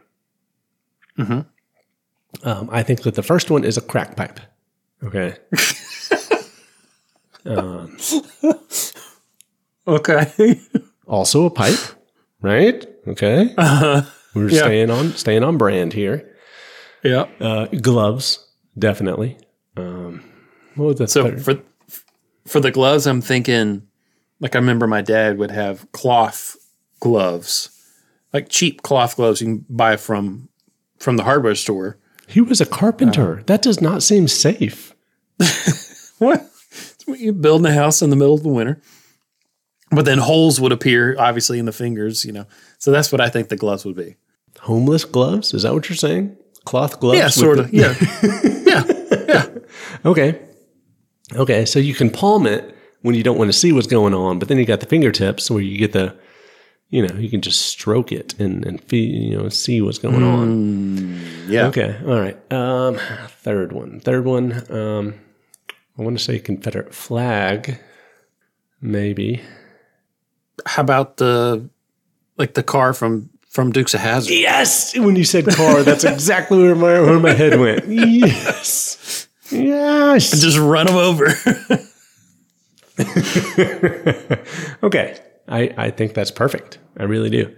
I think that the first one is a crack pipe. Okay. Okay. Also a pipe, right? Okay. We're staying on brand here. Yeah. Gloves, definitely. What was that? So for the gloves, I'm thinking, like, I remember my dad would have cloth gloves, like cheap cloth gloves you can buy from the hardware store. He was a carpenter. That does not seem safe. What? It's when you build a house in the middle of the winter. But then holes would appear, obviously, in the fingers, So that's what I think the gloves would be. Homeless gloves? Is that what you're saying? Cloth gloves? Yeah, sort of. Yeah. Yeah. Okay, so you can palm it when you don't want to see what's going on, but then you got the fingertips where you get the, you can just stroke it and see what's going on. Yeah. Okay. All right. Third one. I want to say Confederate flag, maybe. How about the car from Dukes of Hazzard? Yes! When you said car, that's exactly where my head went. Yes! Yes! And just run them over. Okay. I think that's perfect. I really do.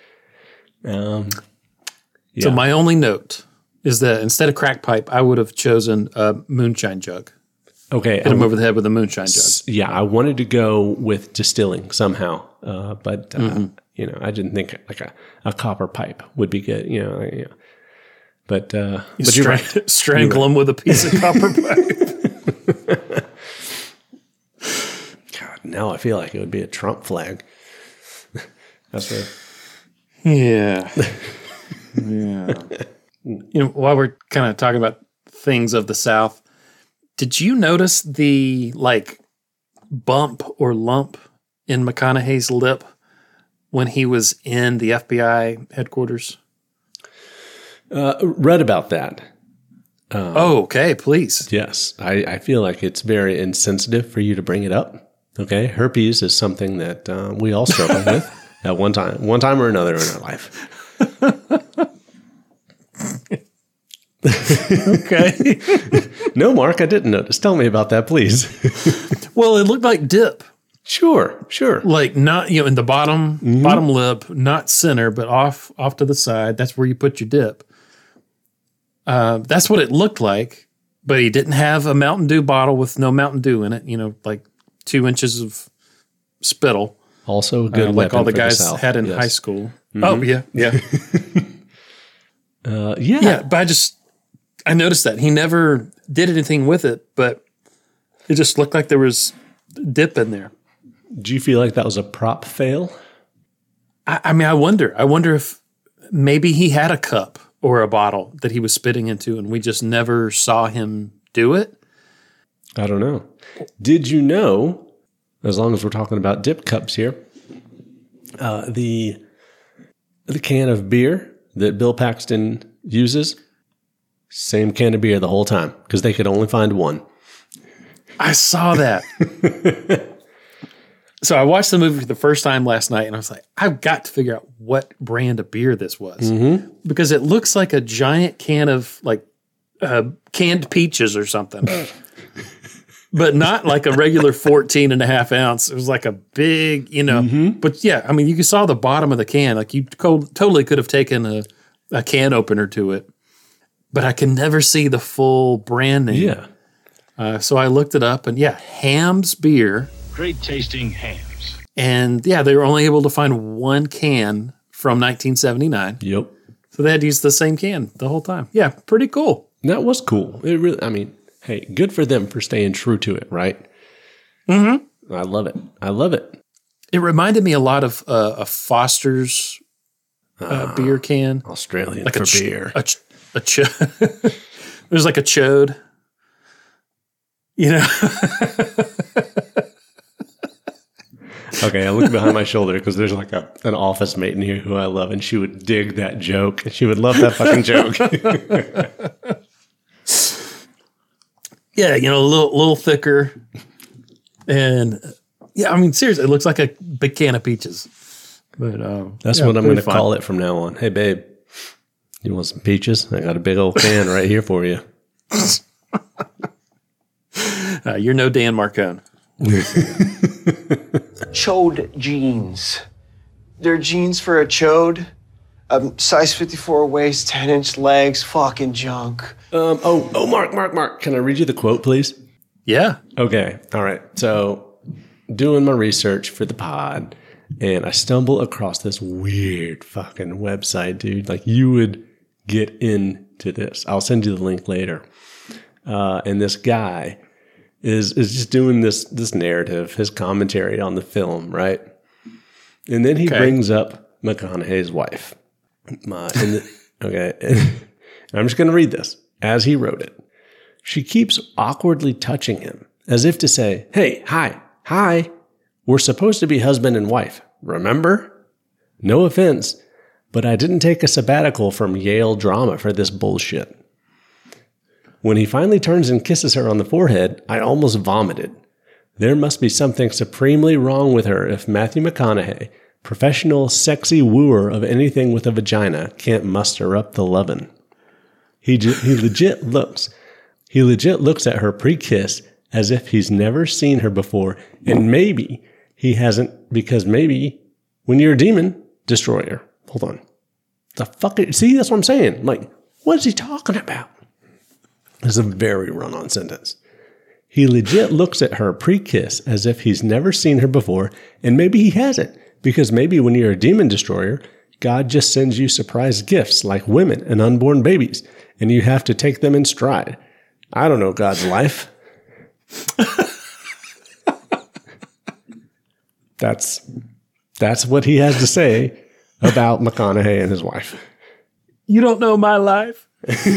So my only note is that instead of crack pipe, I would have chosen a moonshine jug. Okay. Hit him over the head with a moonshine jug. Yeah, I wanted to go with distilling somehow, but you know, I didn't think like a copper pipe would be good. You know, but you're right. Strangle him with a piece of copper pipe. God, now I feel like it would be a Trump flag. That's right. Yeah. Yeah. You know, while we're kind of talking about things of the South, did you notice the like bump or lump in McConaughey's lip when he was in the FBI headquarters? Read about that. Okay, please. Yes. I feel like it's very insensitive for you to bring it up. Okay. Herpes is something that we all struggle with at one time or another in our life. Okay. No, Mark, I didn't notice. Tell me about that, please. Well, it looked like dip. Sure. Like not, you know, in the bottom lip, not center, but off to the side. That's where you put your dip. That's what it looked like, but he didn't have a Mountain Dew bottle with no Mountain Dew in it, you know, like 2 inches of spittle. Also a good like all the guys South. had in Yes. high school. Oh, yeah. Yeah, but I noticed that. He never did anything with it, but it just looked like there was dip in there. Do you feel like that was a prop fail? I mean, I wonder if maybe he had a cup or a bottle that he was spitting into and we just never saw him do it. I don't know. Did you know, as long as we're talking about dip cups here, the can of beer that Bill Paxton uses, same can of beer the whole time because they could only find one. I saw that. So I watched the movie for the first time last night and I was like, I've got to figure out what brand of beer this was because it looks like a giant can of like canned peaches or something, but not like a regular 14 and a half ounce. It was like a big, you know, but yeah, I mean, you saw the bottom of the can, like you totally could have taken a can opener to it, but I can never see the full brand name. Yeah. So I looked it up and Ham's beer. Great tasting hams. And yeah, they were only able to find one can from 1979. Yep. So they had to use the same can the whole time. Yeah, pretty cool. That was cool. It really, I mean, hey, good for them for staying true to it, right? Mm-hmm. I love it. It reminded me a lot of a Foster's beer can. Australian like for beer. There's like a chode. You know? Okay, I look behind my shoulder because there's like an office mate in here who I love, and she would dig that joke. She would love that fucking joke. Yeah, you know, a little thicker. And yeah, I mean, seriously, it looks like a big can of peaches. But that's what I'm going to call it from now on. Hey, babe, you want some peaches? I got a big old can right here for you. You're no Dan Marcone. Chode jeans. They're jeans for a chode. Size 54 waist, 10-inch legs, fucking junk. Mark. Can I read you the quote, please? Yeah. Okay. All right. So doing my research for the pod, and I stumble across this weird fucking website, dude. Like, you would get into this. I'll send you the link later. And this guy is just doing this narrative, his commentary on the film, right? And then he brings up McConaughey's wife. Okay. I'm just going to read this as he wrote it. She keeps awkwardly touching him as if to say, hey, hi, we're supposed to be husband and wife, remember? No offense, but I didn't take a sabbatical from Yale drama for this bullshit. When he finally turns and kisses her on the forehead, I almost vomited. There must be something supremely wrong with her if Matthew McConaughey, professional sexy wooer of anything with a vagina, can't muster up the lovin'. He legit looks at her pre-kiss as if he's never seen her before, and maybe he hasn't, because maybe when you're a demon, destroy her. Hold on. The fuck? See, that's what I'm saying. Like, what is he talking about? It's a very run-on sentence. He legit looks at her pre-kiss as if he's never seen her before, and maybe he hasn't, because maybe when you're a demon destroyer, God just sends you surprise gifts like women and unborn babies, and you have to take them in stride. I don't know God's life. That's what he has to say about McConaughey and his wife. You don't know my life.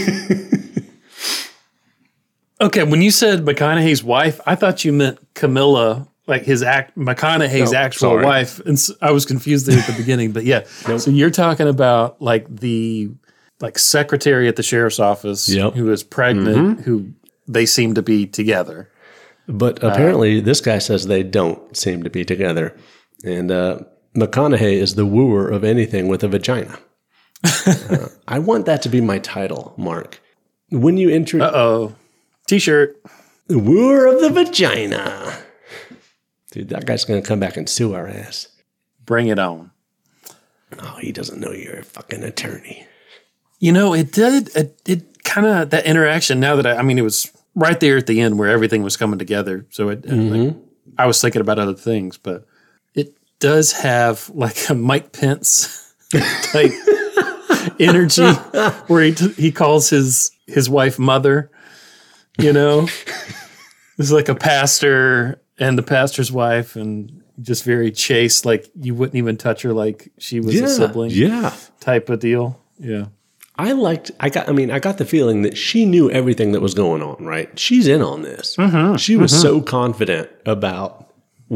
Okay, when you said McConaughey's wife, I thought you meant Camilla, like McConaughey's actual wife, and so I was confused there at the beginning. But yeah, So you're talking about like the secretary at the sheriff's office who is pregnant, who they seem to be together. But apparently, this guy says they don't seem to be together, and McConaughey is the wooer of anything with a vagina. I want that to be my title, Mark. When you enter, T-shirt, the wooer of the vagina. Dude, that guy's going to come back and sue our ass. Bring it on. Oh, he doesn't know you're a fucking attorney. You know, it kind of, that interaction, now that it was right there at the end where everything was coming together. So I was thinking about other things, but it does have like a Mike Pence type energy where he calls his wife mother, you know? It's like a pastor and the pastor's wife, and just very chaste, like you wouldn't even touch her like she was a sibling type of deal. Yeah. I got the feeling that she knew everything that was going on, right? She's in on this. She was so confident about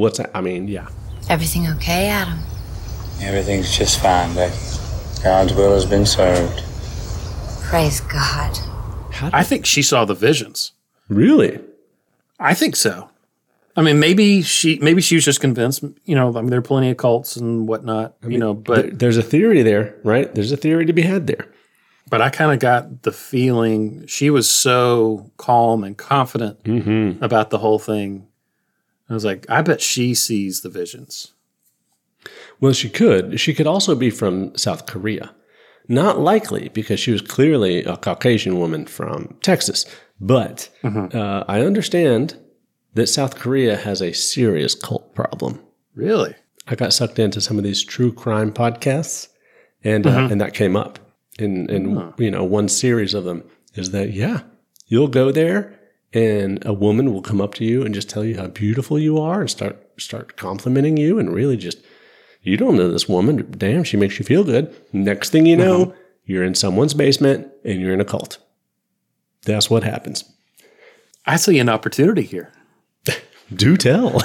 Everything okay, Adam? Everything's just fine, Becky. God's will has been served. Praise God. I think she saw the visions. Really? I think so. I mean, maybe she was just convinced, you know, there are plenty of cults and whatnot, but there's a theory there, right? There's a theory to be had there. But I kind of got the feeling she was so calm and confident about the whole thing. I was like, I bet she sees the visions. Well, she could. She could also be from South Korea. Not likely, because she was clearly a Caucasian woman from Texas. But I understand that South Korea has a serious cult problem. Really? I got sucked into some of these true crime podcasts, and that came up in one series of them. Is that you'll go there, and a woman will come up to you and just tell you how beautiful you are, and start complimenting you, and really just, you don't know this woman. Damn, she makes you feel good. Next thing you know, you're in someone's basement and you're in a cult. That's what happens. I see an opportunity here. Do tell.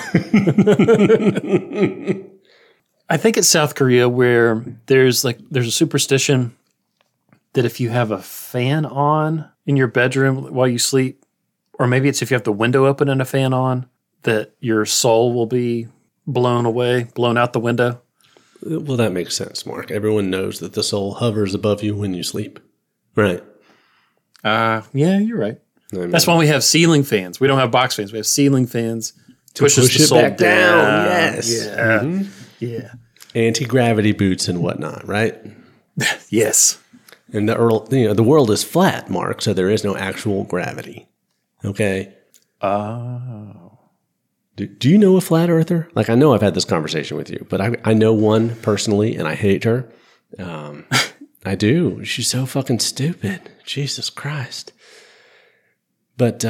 I think it's South Korea where there's a superstition that if you have a fan on in your bedroom while you sleep, or maybe it's if you have the window open and a fan on, that your soul will be blown out the window. Well, that makes sense, Mark. Everyone knows that the soul hovers above you when you sleep. Right. Yeah, you're right. That's why we have ceiling fans. We don't have box fans. We have ceiling fans. Pushes the soul back down. Yes. Yeah. Yeah. Anti-gravity boots and whatnot, right? Yes. And the world is flat, Mark, so there is no actual gravity. Okay? Oh. Do you know a flat earther? Like, I know I've had this conversation with you, but I know one personally, and I hate her. I do. She's so fucking stupid. Jesus Christ. But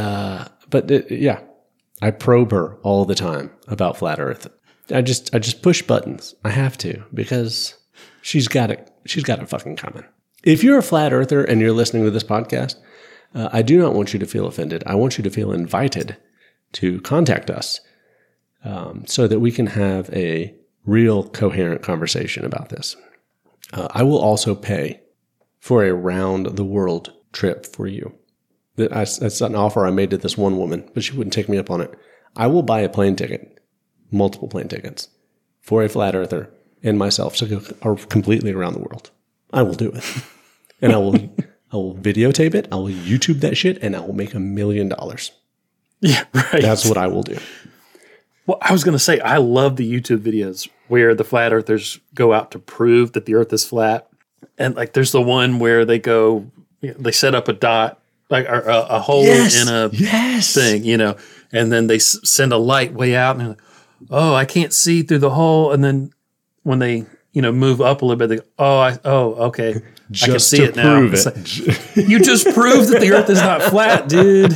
I probe her all the time about flat Earth. I just push buttons. I have to, because she's got it fucking coming. If you're a flat earther and you're listening to this podcast, I do not want you to feel offended. I want you to feel invited to contact us so that we can have a real coherent conversation about this. I will also pay for a round-the-world trip for you. That's an offer I made to this one woman, but she wouldn't take me up on it. I will buy a plane ticket, multiple plane tickets, for a flat earther and myself to go completely around the world. I will do it. And I will videotape it, I will YouTube that shit, and I will make $1 million. Yeah, right. That's what I will do. Well, I was going to say, I love the YouTube videos where the flat earthers go out to prove that the earth is flat. And like, there's the one where they go, they set up a dot, like a hole in a thing, And then they send a light way out, and they're like, oh, I can't see through the hole. And then when they, move up a little bit, they go, okay. Just I can see it now. Prove it. Like, you just proved that the earth is not flat, dude.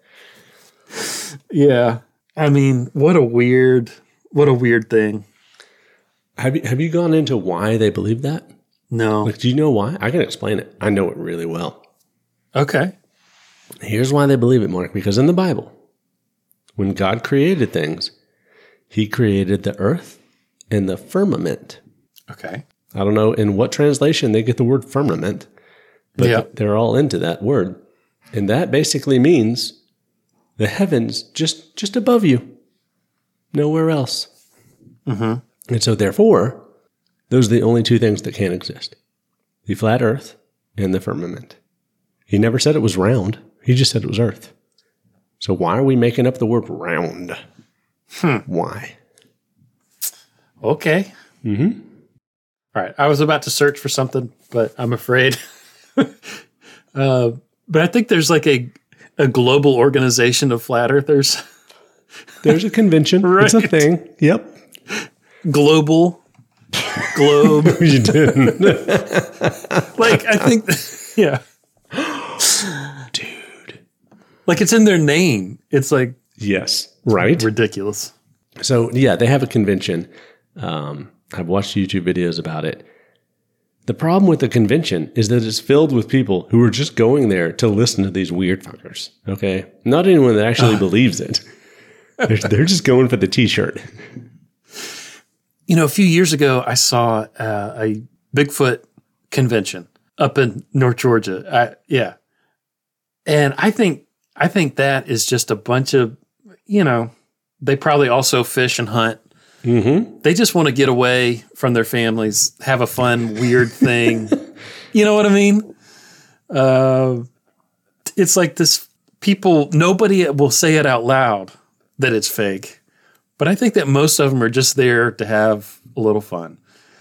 Yeah. I mean, what a weird thing. Have you gone into why they believe that? No. Like, do you know why? I can explain it. I know it really well. Okay. Here's why they believe it, Mark. Because in the Bible, when God created things, he created the earth and the firmament. Okay. I don't know in what translation they get the word firmament, but they're all into that word. And that basically means the heavens just above you, nowhere else. Mm-hmm. And so therefore, those are the only two things that can't exist. The flat earth and the firmament. He never said it was round. He just said it was earth. So why are we making up the word round? Why? Okay. Mm-hmm. All right. I was about to search for something, but I'm afraid. But I think there's like a global organization of flat earthers. There's a convention. Right. It's a thing. Yep. Globe. You didn't. Like, I think, yeah. Dude. Like, it's in their name. It's like. Yes. Right. Ridiculous. So, yeah, they have a convention. I've watched YouTube videos about it. The problem with the convention is that it's filled with people who are just going there to listen to these weird fuckers. Okay? Not anyone that actually believes it. They're just going for the t-shirt. A few years ago, I saw a Bigfoot convention up in North Georgia. And I think that is just a bunch of, they probably also fish and hunt. Mm-hmm. They just want to get away from their families, have a fun, weird thing. You know what I mean? It's like this people, nobody will say it out loud that it's fake. But I think that most of them are just there to have a little fun.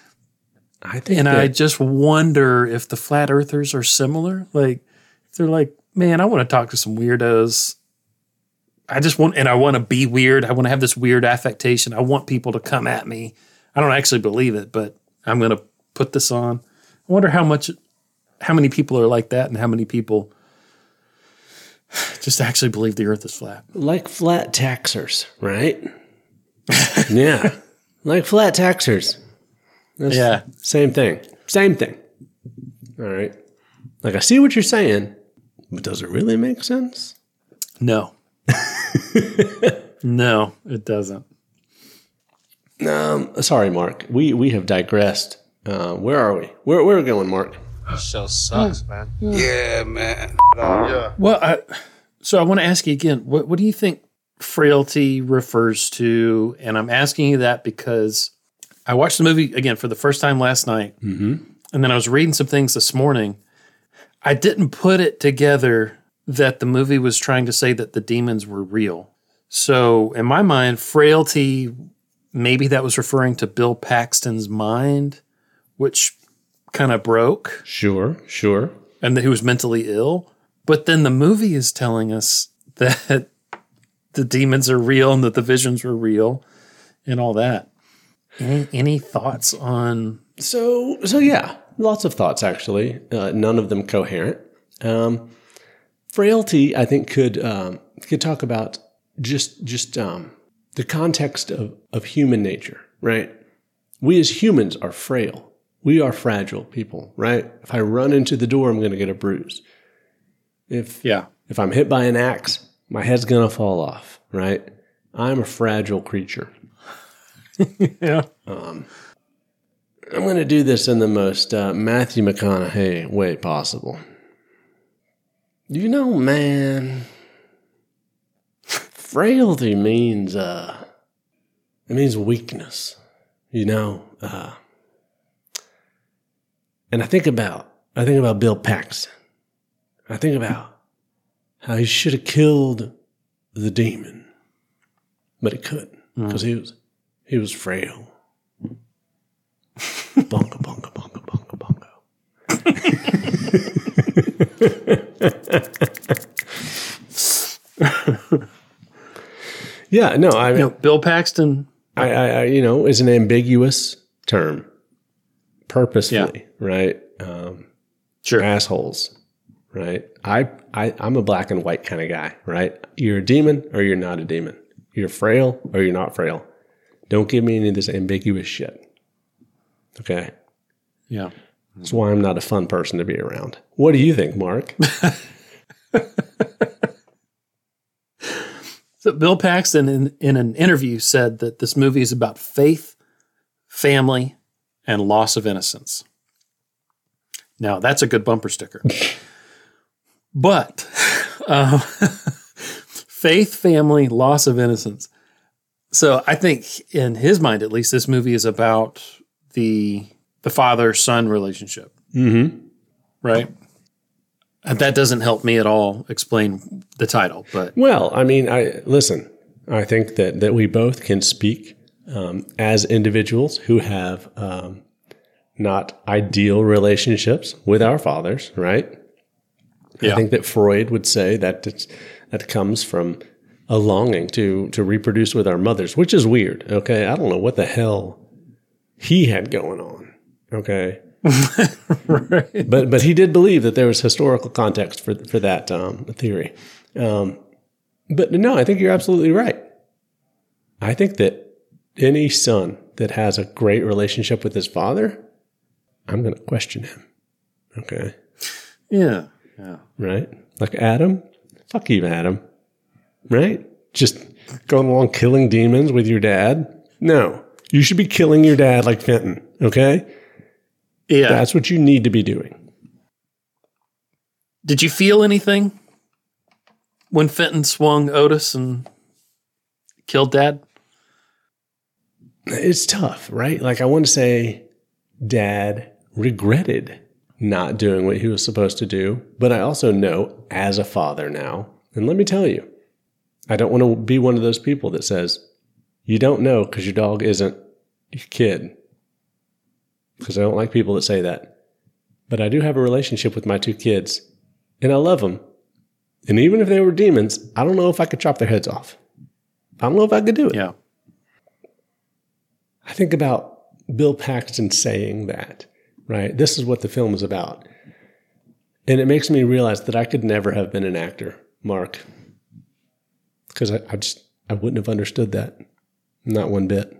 I just wonder if the flat earthers are similar. Like, they're like, man, I want to talk to some weirdos. I want to be weird. I want to have this weird affectation. I want people to come at me. I don't actually believe it, but I'm going to put this on. I wonder how many people are like that and how many people just actually believe the earth is flat. Like flat taxers, right? Yeah. Like flat taxers. Same thing. All right. Like, I see what you're saying, but does it really make sense? No. No, it doesn't. Sorry, Mark. We have digressed. Where are we? Where are we going, Mark? This show sucks, man. Yeah, man. Yeah. Well, so I want to ask you again, what do you think frailty refers to? And I'm asking you that because I watched the movie again for the first time last night. Mm-hmm. And then I was reading some things this morning. I didn't put it together that the movie was trying to say that the demons were real. So in my mind, frailty, maybe that was referring to Bill Paxton's mind, which kind of broke. Sure. And that he was mentally ill. But then the movie is telling us that the demons are real and that the visions were real and all that. Any thoughts on? So yeah, lots of thoughts actually. None of them coherent. Frailty, I think, could talk about just the context of human nature, right? We as humans are frail. We are fragile people, right? If I run into the door, I'm going to get a bruise. If I'm hit by an axe, my head's going to fall off, right? I'm a fragile creature. Yeah. I'm going to do this in the most Matthew McConaughey way possible. You know, man, frailty means weakness, and I think about Bill Paxton. I think about how he should have killed the demon, but he couldn't because he was frail. Bunga, bunga, bunga, bunga, bunga. Yeah, no, I mean, Bill Paxton. I is an ambiguous term, purposefully, right? Sure. Assholes, right? I'm a black and white kind of guy, right? You're a demon or you're not a demon. You're frail or you're not frail. Don't give me any of this ambiguous shit. Okay. Yeah. That's why I'm not a fun person to be around. What do you think, Mark? So Bill Paxton in an interview said that this movie is about faith, family, and loss of innocence. Now, that's a good bumper sticker. But faith, family, loss of innocence. So I think in his mind, at least, this movie is about the father-son relationship. Mm-hmm. Right? And that doesn't help me at all explain the title. But well, I mean, I think that we both can speak as individuals who have not ideal relationships with our fathers, right? Yeah. I think that Freud would say that that comes from a longing to reproduce with our mothers, which is weird. Okay, I don't know what the hell he had going on. Okay. Right. But he did believe that there was historical context for that theory. But no, I think you're absolutely right. I think that any son that has a great relationship with his father, I'm going to question him. Okay. Yeah. Yeah. Right? Like Adam? Fuck you, Adam. Right? Just going along killing demons with your dad? No. You should be killing your dad like Fenton. Okay? Yeah. That's what you need to be doing. Did you feel anything when Fenton swung Otis and killed Dad? It's tough, right? Like I want to say Dad regretted not doing what he was supposed to do, but I also know as a father now, and let me tell you, I don't want to be one of those people that says, you don't know because your dog isn't your kid. Because I don't like people that say that. But I do have a relationship with my two kids, and I love them. And even if they were demons, I don't know if I could chop their heads off. I don't know if I could do it. Yeah. I think about Bill Paxton saying that, right? This is what the film is about. And it makes me realize that I could never have been an actor, Mark. Because I wouldn't have understood that. Not one bit.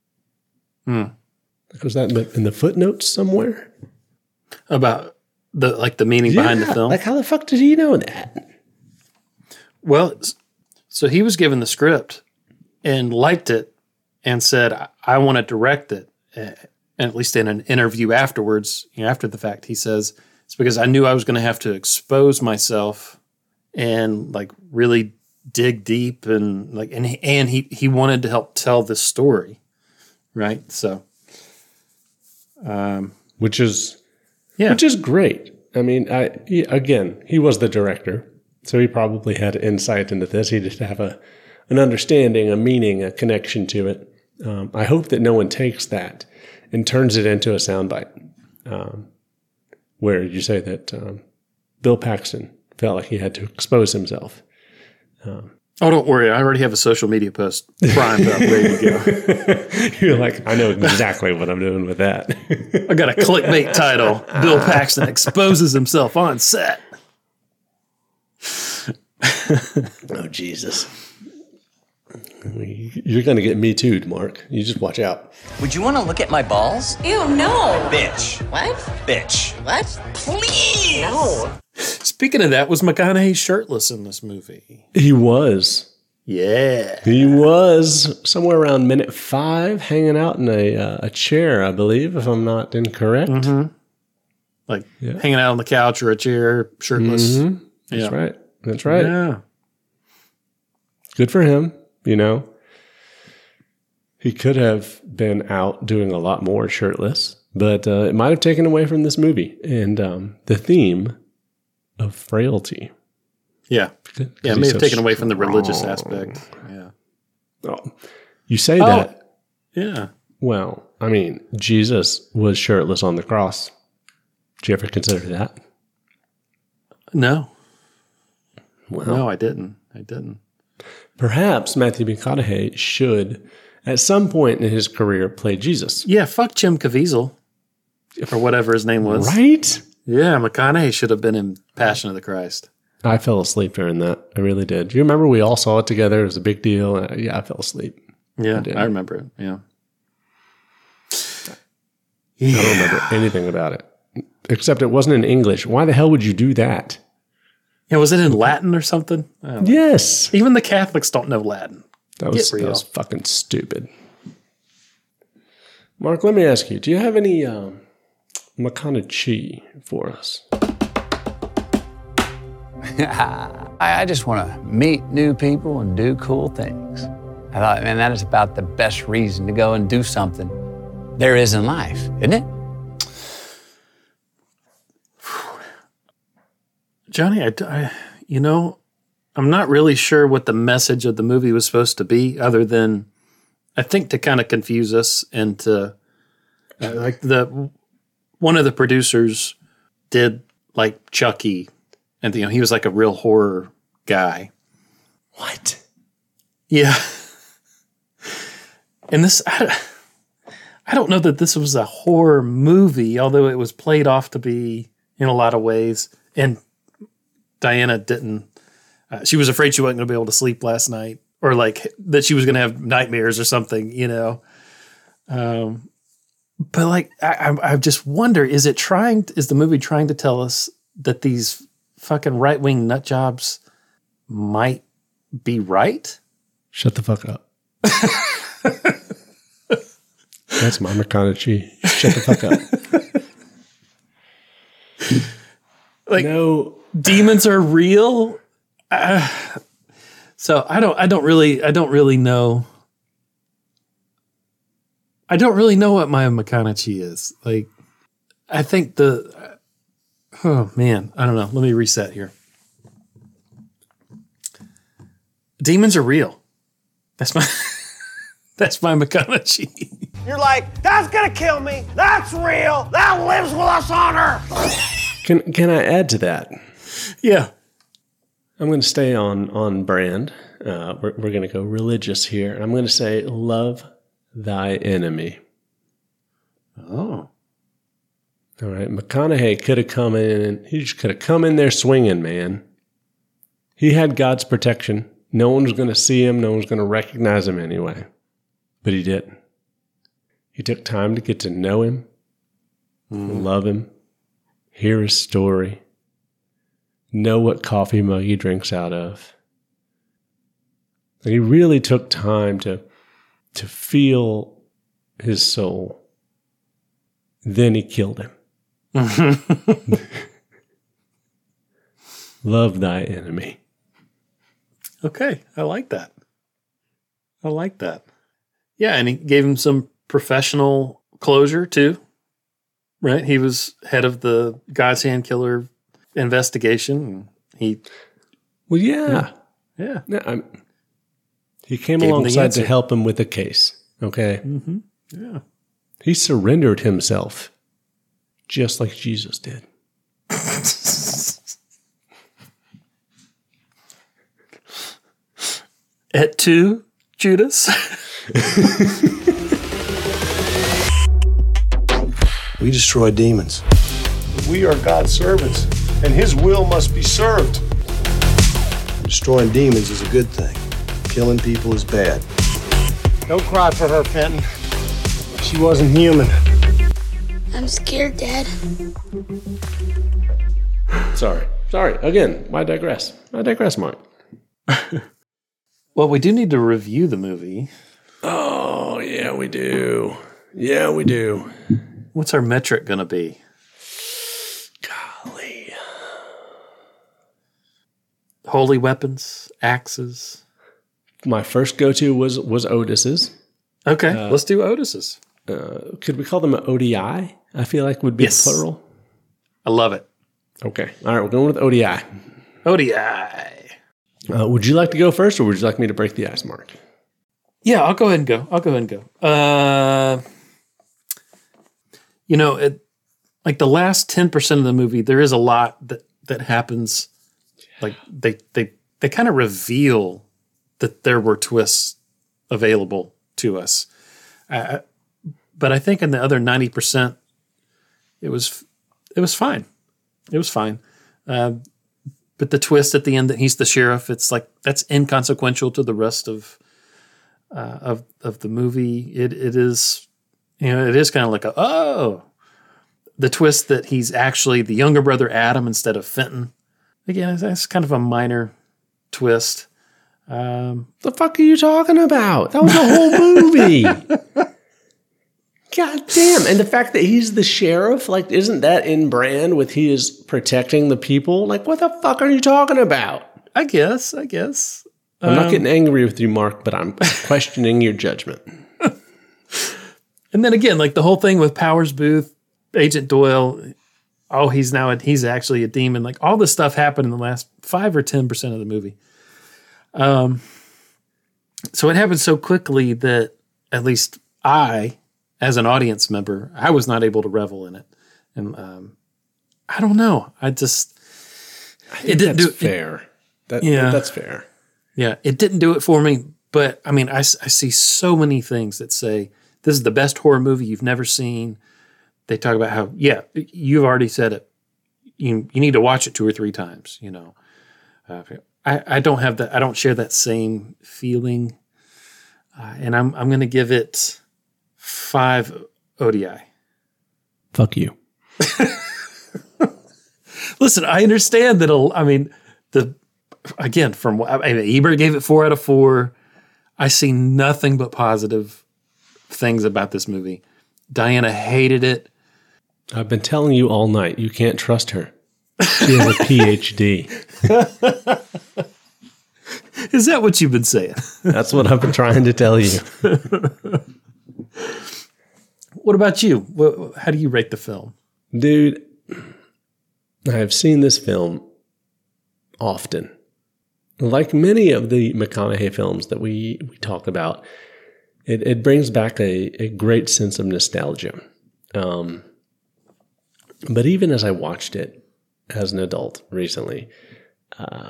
Was that in the footnotes somewhere? About the meaning behind the film? Like how the fuck did he know that? Well, so he was given the script and liked it and said, I want to direct it. And at least in an interview afterwards, after the fact, he says, it's because I knew I was going to have to expose myself and like really dig deep and like, and he wanted to help tell this story. Right. So, which is great. I mean, he was the director, so he probably had insight into this. He just have an understanding, a meaning, a connection to it. I hope that no one takes that and turns it into a soundbite, where you say that Bill Paxton felt like he had to expose himself. Oh, don't worry. I already have a social media post primed up, ready to go. You're like, I know exactly what I'm doing with that. I got a clickbait title. Bill Paxton exposes himself on set. Oh, Jesus. You're going to get me too, Mark. You just watch out. Would you want to look at my balls? Ew, no. Bitch. What? Bitch. What? Please. No. Speaking of that, was McConaughey shirtless in this movie? He was. Yeah. He was somewhere around minute 5 hanging out in a chair, I believe, if I'm not incorrect. Mm-hmm. Like hanging out on the couch or a chair, shirtless. Mm-hmm. That's right. That's right. Yeah. Good for him, He could have been out doing a lot more shirtless, but it might have taken away from this movie and the theme of frailty. Yeah. It may have taken away from the religious aspect. Yeah. Oh, you say that. Yeah. Well, I mean, Jesus was shirtless on the cross. Did you ever consider that? No. Well, No, I didn't. Perhaps Matthew McConaughey should, at some point in his career, play Jesus. Yeah, fuck Jim Caviezel. Or whatever his name was. Right? Yeah, McConaughey should have been in Passion of the Christ. I fell asleep during that. I really did. Do you remember we all saw it together? It was a big deal. Yeah, I fell asleep. Yeah, I remember it. Yeah. I don't remember anything about it. Except it wasn't in English. Why the hell would you do that? Yeah, was it in Latin or something? Yes. Even the Catholics don't know Latin. That was fucking stupid. Mark, let me ask you, do you have any McConaughey for us? I just want to meet new people and do cool things. I thought, man, that is about the best reason to go and do something there is in life, isn't it? Johnny, I'm not really sure what the message of the movie was supposed to be, other than I think to kind of confuse us and to one of the producers did like Chucky, and he was like a real horror guy. What? Yeah. And this, I don't know that this was a horror movie, although it was played off to be in a lot of ways. And Diana didn't. She was afraid she wasn't going to be able to sleep last night, or like that she was going to have nightmares or something, But like, I just wonder: is the movie trying to tell us that these fucking right-wing nut jobs might be right? Shut the fuck up. That's my McConaughey. Shut the fuck up. Like, no, demons are real. So I don't really know. I don't really know what my McConaughey is. Like, I think oh man, I don't know. Let me reset here. Demons are real. That's my McConaughey. You're like, that's gonna kill me. That's real. That lives with us on Earth. Can I add to that? Yeah. I'm going to stay on brand. We're going to go religious here. I'm going to say, love thy enemy. Oh. All right. McConaughey could have come in. He just could have come in there swinging, man. He had God's protection. No one was going to see him. No one was going to recognize him anyway. But he didn't. He took time to get to know him, love him, hear his story, know what coffee mug he drinks out of. And he really took time to feel his soul. Then he killed him. Love thy enemy. Okay, I like that. Yeah, and he gave him some professional closure too. Right? He was head of the God's Hand Killer investigation. Yeah. He came alongside to help him with the case. Okay. Mm-hmm. Yeah. He surrendered himself, just like Jesus did. Et tu, Judas? We destroy demons. We are God's servants, and his will must be served. Destroying demons is a good thing. Killing people is bad. Don't cry for her, Fenton. She wasn't human. I'm scared, Dad. Sorry. Again, why digress? Mark. Well, we do need to review the movie. Oh, yeah, we do. What's our metric going to be? Golly. Holy weapons, axes. My first go-to was Otis's. Okay, let's do Otis's. Could we call them an ODI? I feel like would be plural. I love it. Okay. All right, we're going with ODI. ODI. Would you like to go first, or would you like me to break the ice, Mark? Yeah, I'll go ahead and go. Like the last 10% of the movie, there is a lot that happens. Like they kind of reveal that there were twists available to us. But I think in the other 90%, it was fine. It was fine. But the twist at the end that he's the sheriff, it's like that's inconsequential to the rest of the movie. It is, it is kind of like the twist that he's actually the younger brother Adam instead of Fenton. Again, that's kind of a minor twist. The fuck are you talking about? That was the whole movie. God damn. And the fact that he's the sheriff, like, isn't that in brand with he is protecting the people? Like, what the fuck are you talking about? I guess. I'm not getting angry with you, Mark, but I'm questioning your judgment. And then again, like the whole thing with Powers Booth, Agent Doyle, he's actually a demon. Like all this stuff happened in the last 5 or 10% of the movie. So it happened so quickly that at least I, as an audience member, I was not able to revel in it. And I don't know. That's fair. That's fair. Yeah, it didn't do it for me. But I mean, I see so many things that say this is the best horror movie you've never seen. They talk about how, you've already said it. You need to watch it 2 or 3 times. I don't have that. I don't share that same feeling, and I'm going to give it 5 ODI. Fuck you. Listen, I understand that. Ebert gave it 4 out of 4. I see nothing but positive things about this movie. Diana hated it. I've been telling you all night, you can't trust her. She has a PhD. Is that what you've been saying? That's what I've been trying to tell you. What about you? How do you rate the film? Dude, I have seen this film often. Like many of the McConaughey films that we talk about, it brings back a great sense of nostalgia. But even as I watched it as an adult recently, I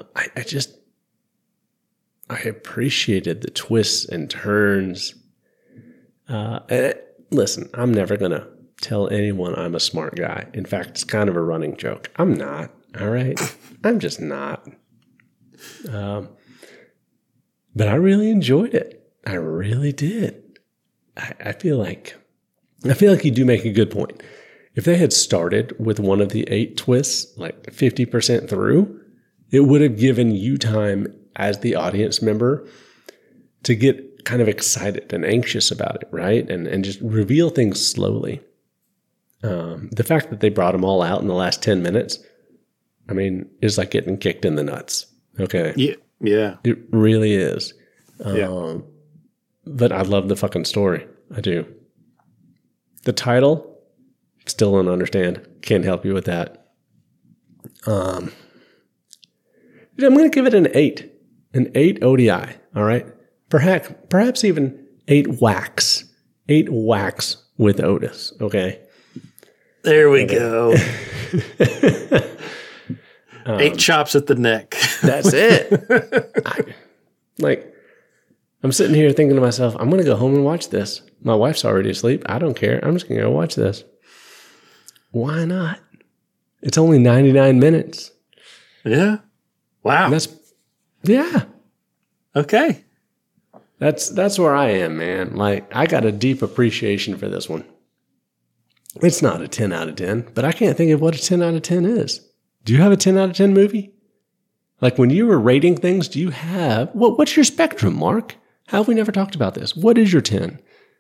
appreciated the twists and turns. Listen, I'm never going to tell anyone I'm a smart guy. In fact, it's kind of a running joke. I'm not, all right? I'm just not. But I really enjoyed it. I really did. I feel like you do make a good point. If they had started with one of the 8 twists, like 50% through, it would have given you time as the audience member to get kind of excited and anxious about it, right? And just reveal things slowly. The fact that they brought them all out in the last 10 minutes, I mean, is like getting kicked in the nuts. Okay. Yeah. It really is. Yeah. But I love the fucking story. I do. The title, still don't understand. Can't help you with that. I'm going to give it an 8. An 8 ODI. All right. Perhaps even 8 whacks. 8 whacks with Otis. Okay. There we go. 8 chops at the neck. That's it. I'm sitting here thinking to myself, I'm going to go home and watch this. My wife's already asleep. I don't care. I'm just going to go watch this. Why not? It's only 99 minutes. Yeah. Wow. Yeah. Okay. That's where I am, man. Like, I got a deep appreciation for this one. It's not a 10 out of 10, but I can't think of what a 10 out of 10 is. Do you have a 10 out of 10 movie? Like, when you were rating things, do you have... What's your spectrum, Mark? How have we never talked about this? What is your 10?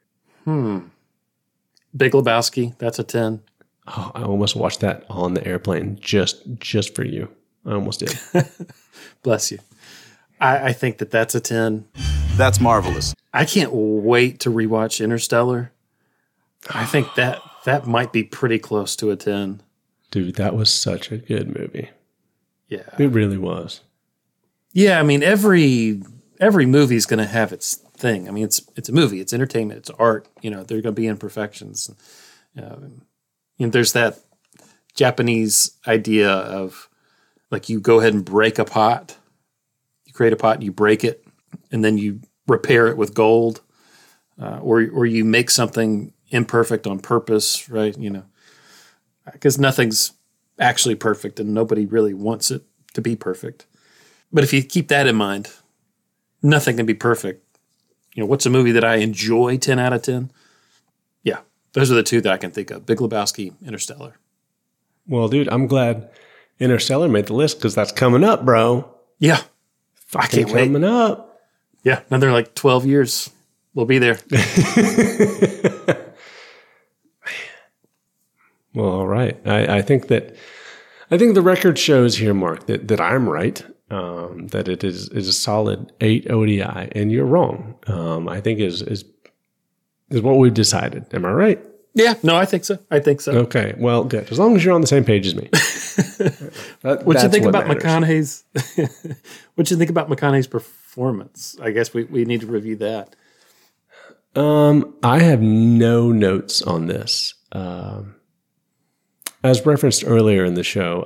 Big Lebowski, that's a 10. Oh, I almost watched that on the airplane just for you. I almost did. Bless you. I think that's a 10. That's marvelous. I can't wait to rewatch Interstellar. I think that might be pretty close to a 10. Dude, that was such a good movie. Yeah. It really was. Yeah, I mean, every movie is going to have its thing. I mean, it's a movie, it's entertainment, it's art. There are going to be imperfections. There's that Japanese idea of, like, you go ahead and break a pot. You create a pot, you break it, and then you repair it with gold, or you make something imperfect on purpose, right? You know, because nothing's actually perfect and nobody really wants it to be perfect. But if you keep that in mind, nothing can be perfect. You know, what's a movie that I enjoy 10 out of 10? Yeah, those are the two that I can think of. Big Lebowski, Interstellar. Well, dude, I'm glad Interstellar made the list because that's coming up, bro. Yeah. I can't wait. Coming up. Yeah, another like 12 years. We'll be there. Well, all right. I think the record shows here, Mark, that I'm right. That it is a solid 8 ODI, and you're wrong. I think is what we've decided. Am I right? Yeah. No, I think so. Okay. Well, good. As long as you're on the same page as me. What you think about McConaughey's? What you think about McConaughey's performance? I guess we need to review that. I have no notes on this. As referenced earlier in the show,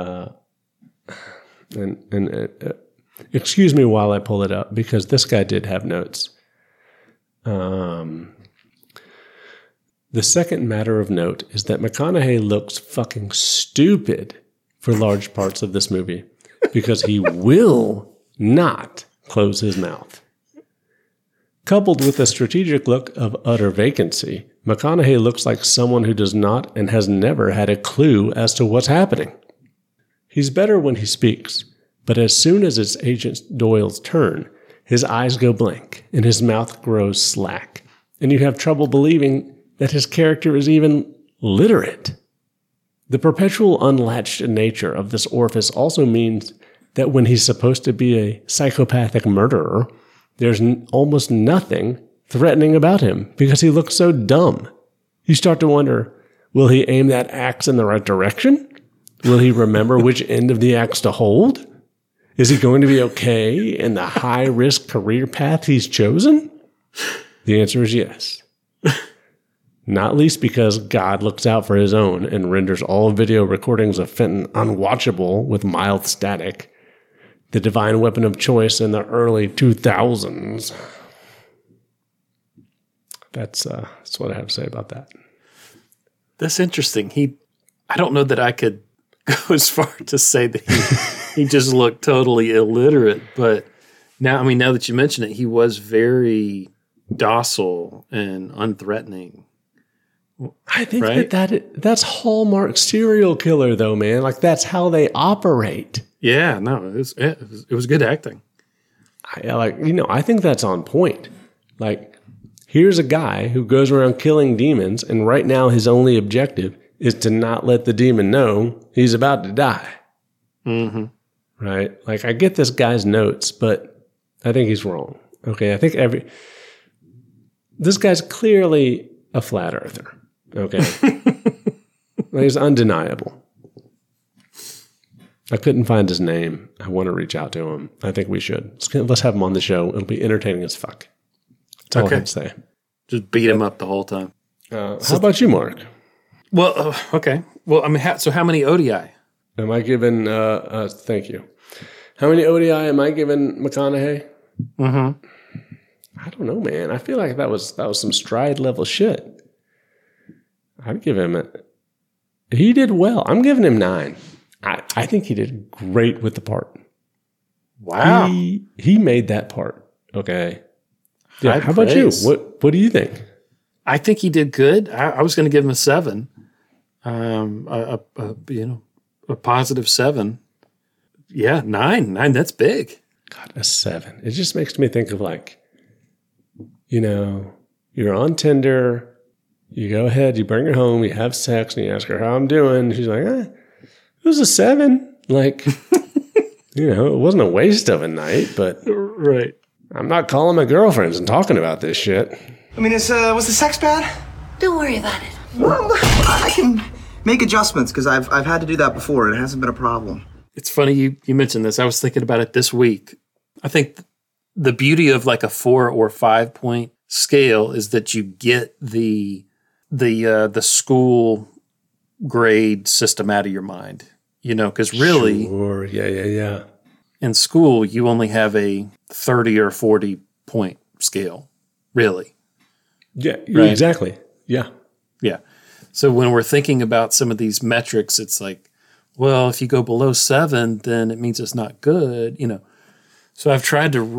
excuse me while I pull it up because this guy did have notes. The second matter of note is that McConaughey looks fucking stupid for large parts of this movie because he will not close his mouth. Coupled with a strategic look of utter vacancy, McConaughey looks like someone who does not and has never had a clue as to what's happening. He's better when he speaks, but as soon as it's Agent Doyle's turn, his eyes go blank and his mouth grows slack, and you have trouble believing that his character is even literate. The perpetual unlatched nature of this orifice also means that when he's supposed to be a psychopathic murderer, there's almost nothing threatening about him because he looks so dumb. You start to wonder, will he aim that axe in the right direction? Will he remember which end of the axe to hold? Is he going to be okay in the high-risk career path he's chosen? The answer is yes. Not least because God looks out for his own and renders all video recordings of Fenton unwatchable with mild static, the divine weapon of choice in the early 2000s. That's what I have to say about that. That's interesting. I don't know that I could go as far to say that he just looked totally illiterate, but now that you mention it, he was very docile and unthreatening. I think right? that's Hallmark serial killer, though, man. Like that's how they operate. Yeah, no, it was good acting. I think that's on point. Like, here's a guy who goes around killing demons, and right now his only objective is to not let the demon know he's about to die. Mm-hmm. Right? Like, I get this guy's notes, but I think he's wrong. Okay, I think this guy's clearly a flat earther. Okay. He's undeniable. I couldn't find his name. I want to reach out to him. I think we should. Let's have him on the show. It'll be entertaining as fuck. That's all I have to say. Just beat him up the whole time. How about you, Mark? Well, okay. Well, I mean, so how many ODI? Am I giving, thank you. How many ODI am I giving McConaughey? Mm-hmm. I don't know, man. I feel like that was some Stride level shit. I'd give him he did well. I'm giving him 9. I think he did great with the part. Wow. He made that part. Okay. Yeah. How about you? What do you think? I think he did good. I was going to give him a 7. A positive 7. Yeah, 9. That's big. God, a 7. It just makes me think of you're on Tinder. You go ahead, you bring her home, you have sex, and you ask her how I'm doing. She's like, it was a 7. Like, it wasn't a waste of a night, but right. I'm not calling my girlfriends and talking about this shit. I mean, was the sex bad? Don't worry about it. Well, I can make adjustments because I've had to do that before. And it hasn't been a problem. It's funny you mentioned this. I was thinking about it this week. I think the beauty of like a 4 or 5 point scale is that you get the school grade system out of your mind, because really, sure, yeah. in school, you only have a 30 or 40 point scale, really. Yeah, Right? exactly. Yeah. Yeah. So when we're thinking about some of these metrics, it's like, well, if you go below 7, then it means it's not good, you know. So I've tried to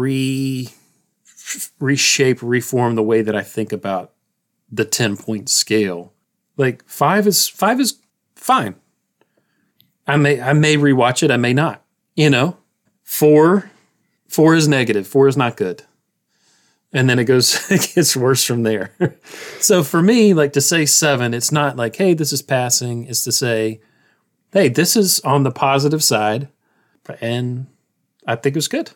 reshape, reform the way that I think about the 10-point scale. Like 5 is fine. I may rewatch it, I may not. You know, 4 is negative, 4 is not good. And then it gets worse from there. So for me, like to say 7, it's not like, hey, this is passing. It's to say, hey, this is on the positive side. And I think it was good.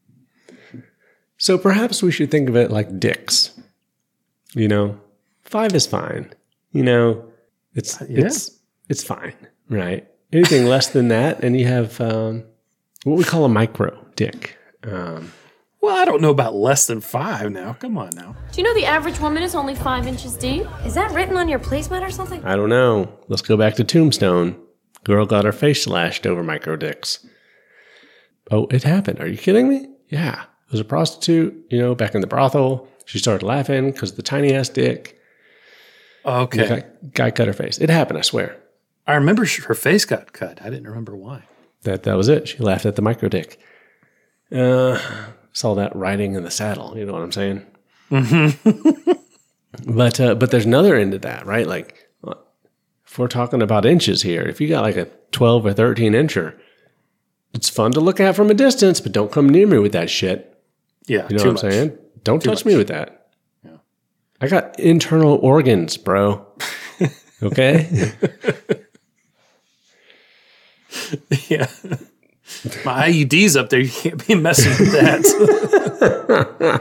So perhaps we should think of it like dicks. You know, 5 is fine. You know, it's fine, right? Anything less than that, and you have what we call a micro dick. Well, I don't know about less than 5 now. Come on now. Do you know the average woman is only 5 inches deep? Is that written on your placemat or something? I don't know. Let's go back to Tombstone. Girl got her face slashed over micro dicks. Oh, it happened. Are you kidding me? Yeah. It was a prostitute, you know, back in the brothel. She started laughing because of the tiny ass dick. Okay. Guy cut her face. It happened, I swear. I remember her face got cut. I didn't remember why. That was it. She laughed at the micro dick. Saw that riding in the saddle. You know what I'm saying? Mm-hmm. But there's another end to that, right? Like, if we're talking about inches here, if you got like a 12 or 13 incher, it's fun to look at from a distance, but don't come near me with that shit. Yeah, you know what I'm saying? Don't touch me with that. Yeah. I got internal organs, bro. Okay? Yeah. My IUD's up there. You can't be messing with that.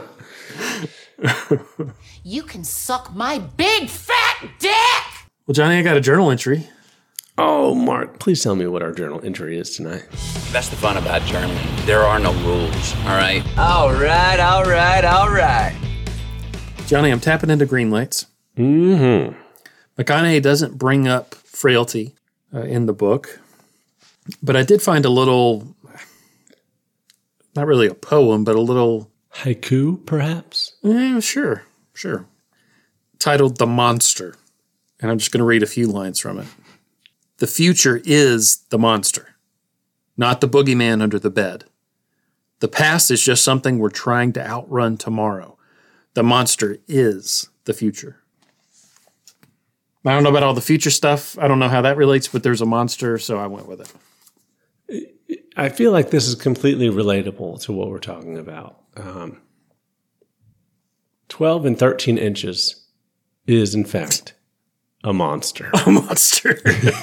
You can suck my big fat dick! Well, Johnny, I got a journal entry. Oh, Mark, please tell me what our journal entry is tonight. That's the fun about journaling. There are no rules, all right? All right. Johnny, I'm tapping into green lights. Mm-hmm. McConaughey doesn't bring up frailty in the book, but I did find a little, not really a poem, but a little... haiku, perhaps? Sure. Titled The Monster. And I'm just going to read a few lines from it. The future is the monster, not the boogeyman under the bed. The past is just something we're trying to outrun tomorrow. The monster is the future. I don't know about all the future stuff. I don't know how that relates, but there's a monster, so I went with it. I feel like this is completely relatable to what we're talking about. 12 and 13 inches is, in fact, a monster. A monster.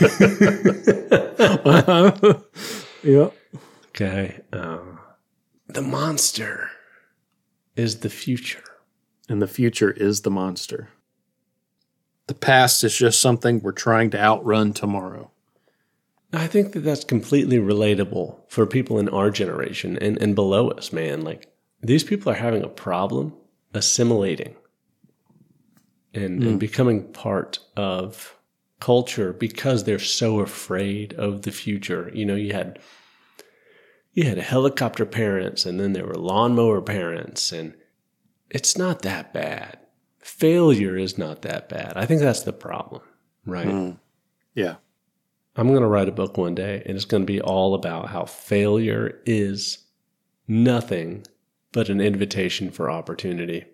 Yeah. Okay. The monster is the future. And the future is the monster. The past is just something we're trying to outrun tomorrow. I think that that's completely relatable for people in our generation and below us, man. Like, these people are having a problem assimilating and becoming part of culture because they're so afraid of the future. You know, you had helicopter parents, and then there were lawnmower parents, and it's not that bad. Failure is not that bad. I think that's the problem, right? Yeah. I'm going to write a book one day, and it's going to be all about how failure is nothing but an invitation for opportunity.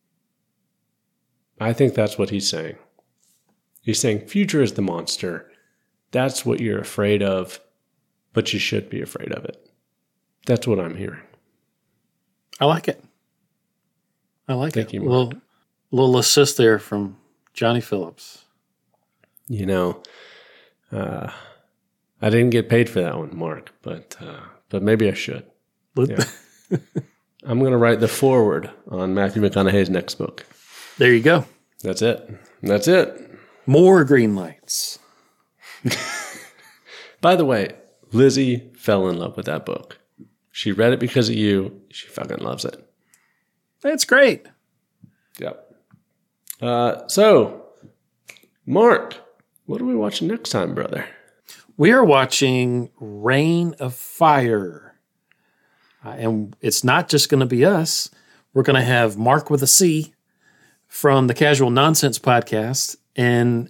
I think that's what he's saying. He's saying future is the monster. That's what you're afraid of, but you should be afraid of it. That's what I'm hearing. I like it. Thank you, Mark. Little assist there from Johnny Phillips. You know, I didn't get paid for that one, Mark, but maybe I should. Yeah. I'm going to write the foreword on Matthew McConaughey's next book. There you go. That's it. More green lights. By the way, Lizzie fell in love with that book. She read it because of you. She fucking loves it. That's great. Yep. So, Mark, what are we watching next time, brother? We are watching Reign of Fire. And it's not just going to be us. We're going to have Mark with a C from the Casual Nonsense podcast. And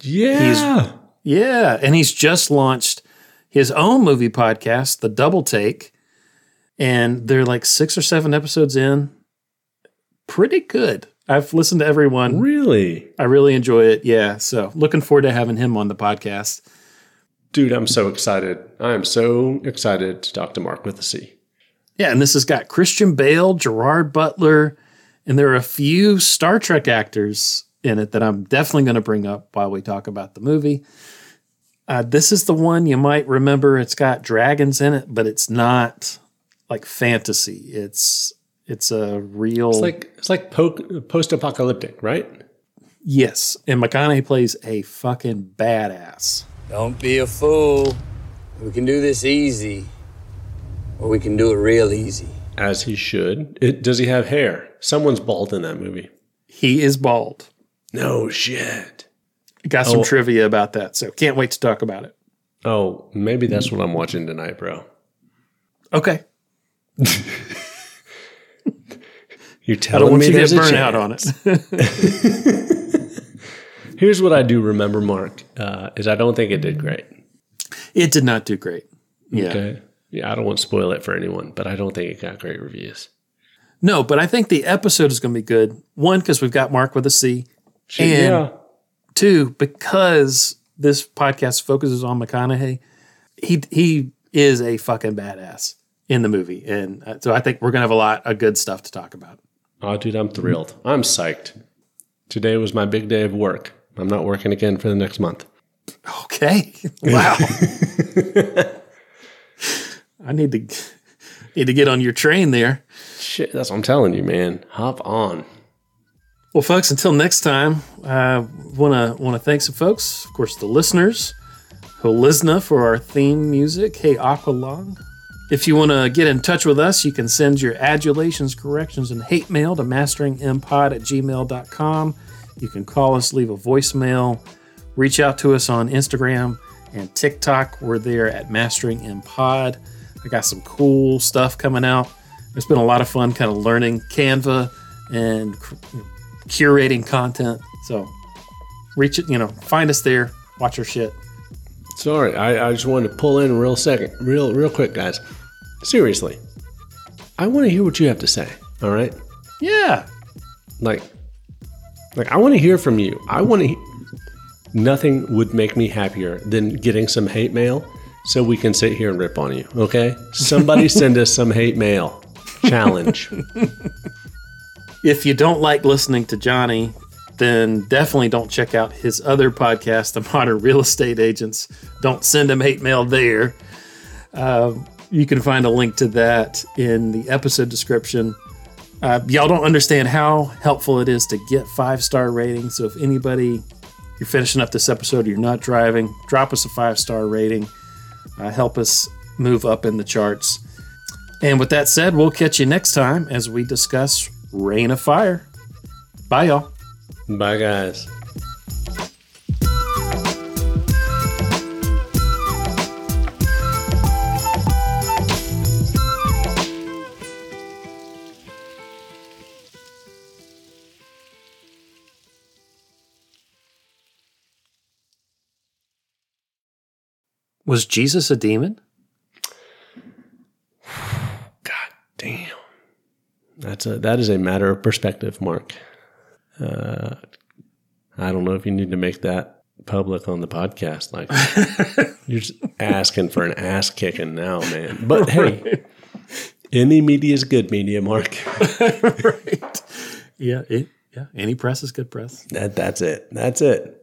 he's just launched his own movie podcast, The Double Take. And they're like 6 or 7 episodes in. Pretty good. I've listened to every one. Really? I really enjoy it. Yeah. So looking forward to having him on the podcast. Dude, I'm so excited. I am so excited to talk to Mark with a C. Yeah, and this has got Christian Bale, Gerard Butler, and there are a few Star Trek actors in it that I'm definitely going to bring up while we talk about the movie. This is the one you might remember. It's got dragons in it, but it's not like fantasy. It's a real... It's like post-apocalyptic, right? Yes, and McConaughey plays a fucking badass. Don't be a fool. We can do this easy, or we can do it real easy. As he should. Does he have hair? Someone's bald in that movie. He is bald. No shit. Got some trivia about that, so can't wait to talk about it. Oh, maybe that's what I'm watching tonight, bro. Okay. You're telling me there's a chance. I don't want you to get burnt out on it. Here's what I do remember, Mark, is I don't think it did great. It did not do great. Yeah. Okay. Yeah, I don't want to spoil it for anyone, but I don't think it got great reviews. No, but I think the episode is going to be good. 1, because we've got Mark with a C. And 2, because this podcast focuses on McConaughey. He is a fucking badass in the movie. And so I think we're going to have a lot of good stuff to talk about. Oh, dude, I'm thrilled. I'm psyched. Today was my big day of work. I'm not working again for the next month. Okay. Wow. I need to get on your train there. Shit, that's what I'm telling you, man. Hop on. Well, folks, until next time, I want to thank some folks. Of course, the listeners. Holisna for our theme music. Hey, Aqualung. If you want to get in touch with us, you can send your adulations, corrections, and hate mail to masteringimpod@gmail.com. You can call us, leave a voicemail, reach out to us on Instagram and TikTok. We're there at masteringimpod. I got some cool stuff coming out. It's been a lot of fun kind of learning Canva and curating content. So find us there, watch our shit. Sorry, I just wanted to pull in real quick, guys. Seriously, I want to hear what you have to say. All right? Yeah. Like I want to hear from you. Nothing would make me happier than getting some hate mail so we can sit here and rip on you. Okay? Somebody send us some hate mail. Challenge. If you don't like listening to Johnny, then definitely don't check out his other podcast, The Modern Real Estate Agents. Don't send him hate mail there. You can find a link to that in the episode description. Y'all don't understand how helpful it is to get 5-star ratings. So if anybody, you're finishing up this episode, you're not driving, drop us a 5-star rating. Help us move up in the charts. And with that said, we'll catch you next time as we discuss Reign of Fire. Bye, y'all. Bye, guys. Was Jesus a demon? God damn. That is a matter of perspective, Mark. I don't know if you need to make that public on the podcast. Like, you're just asking for an ass kicking now, man. But hey, any media is good media, Mark. Right. Yeah. Any press is good press. That's it.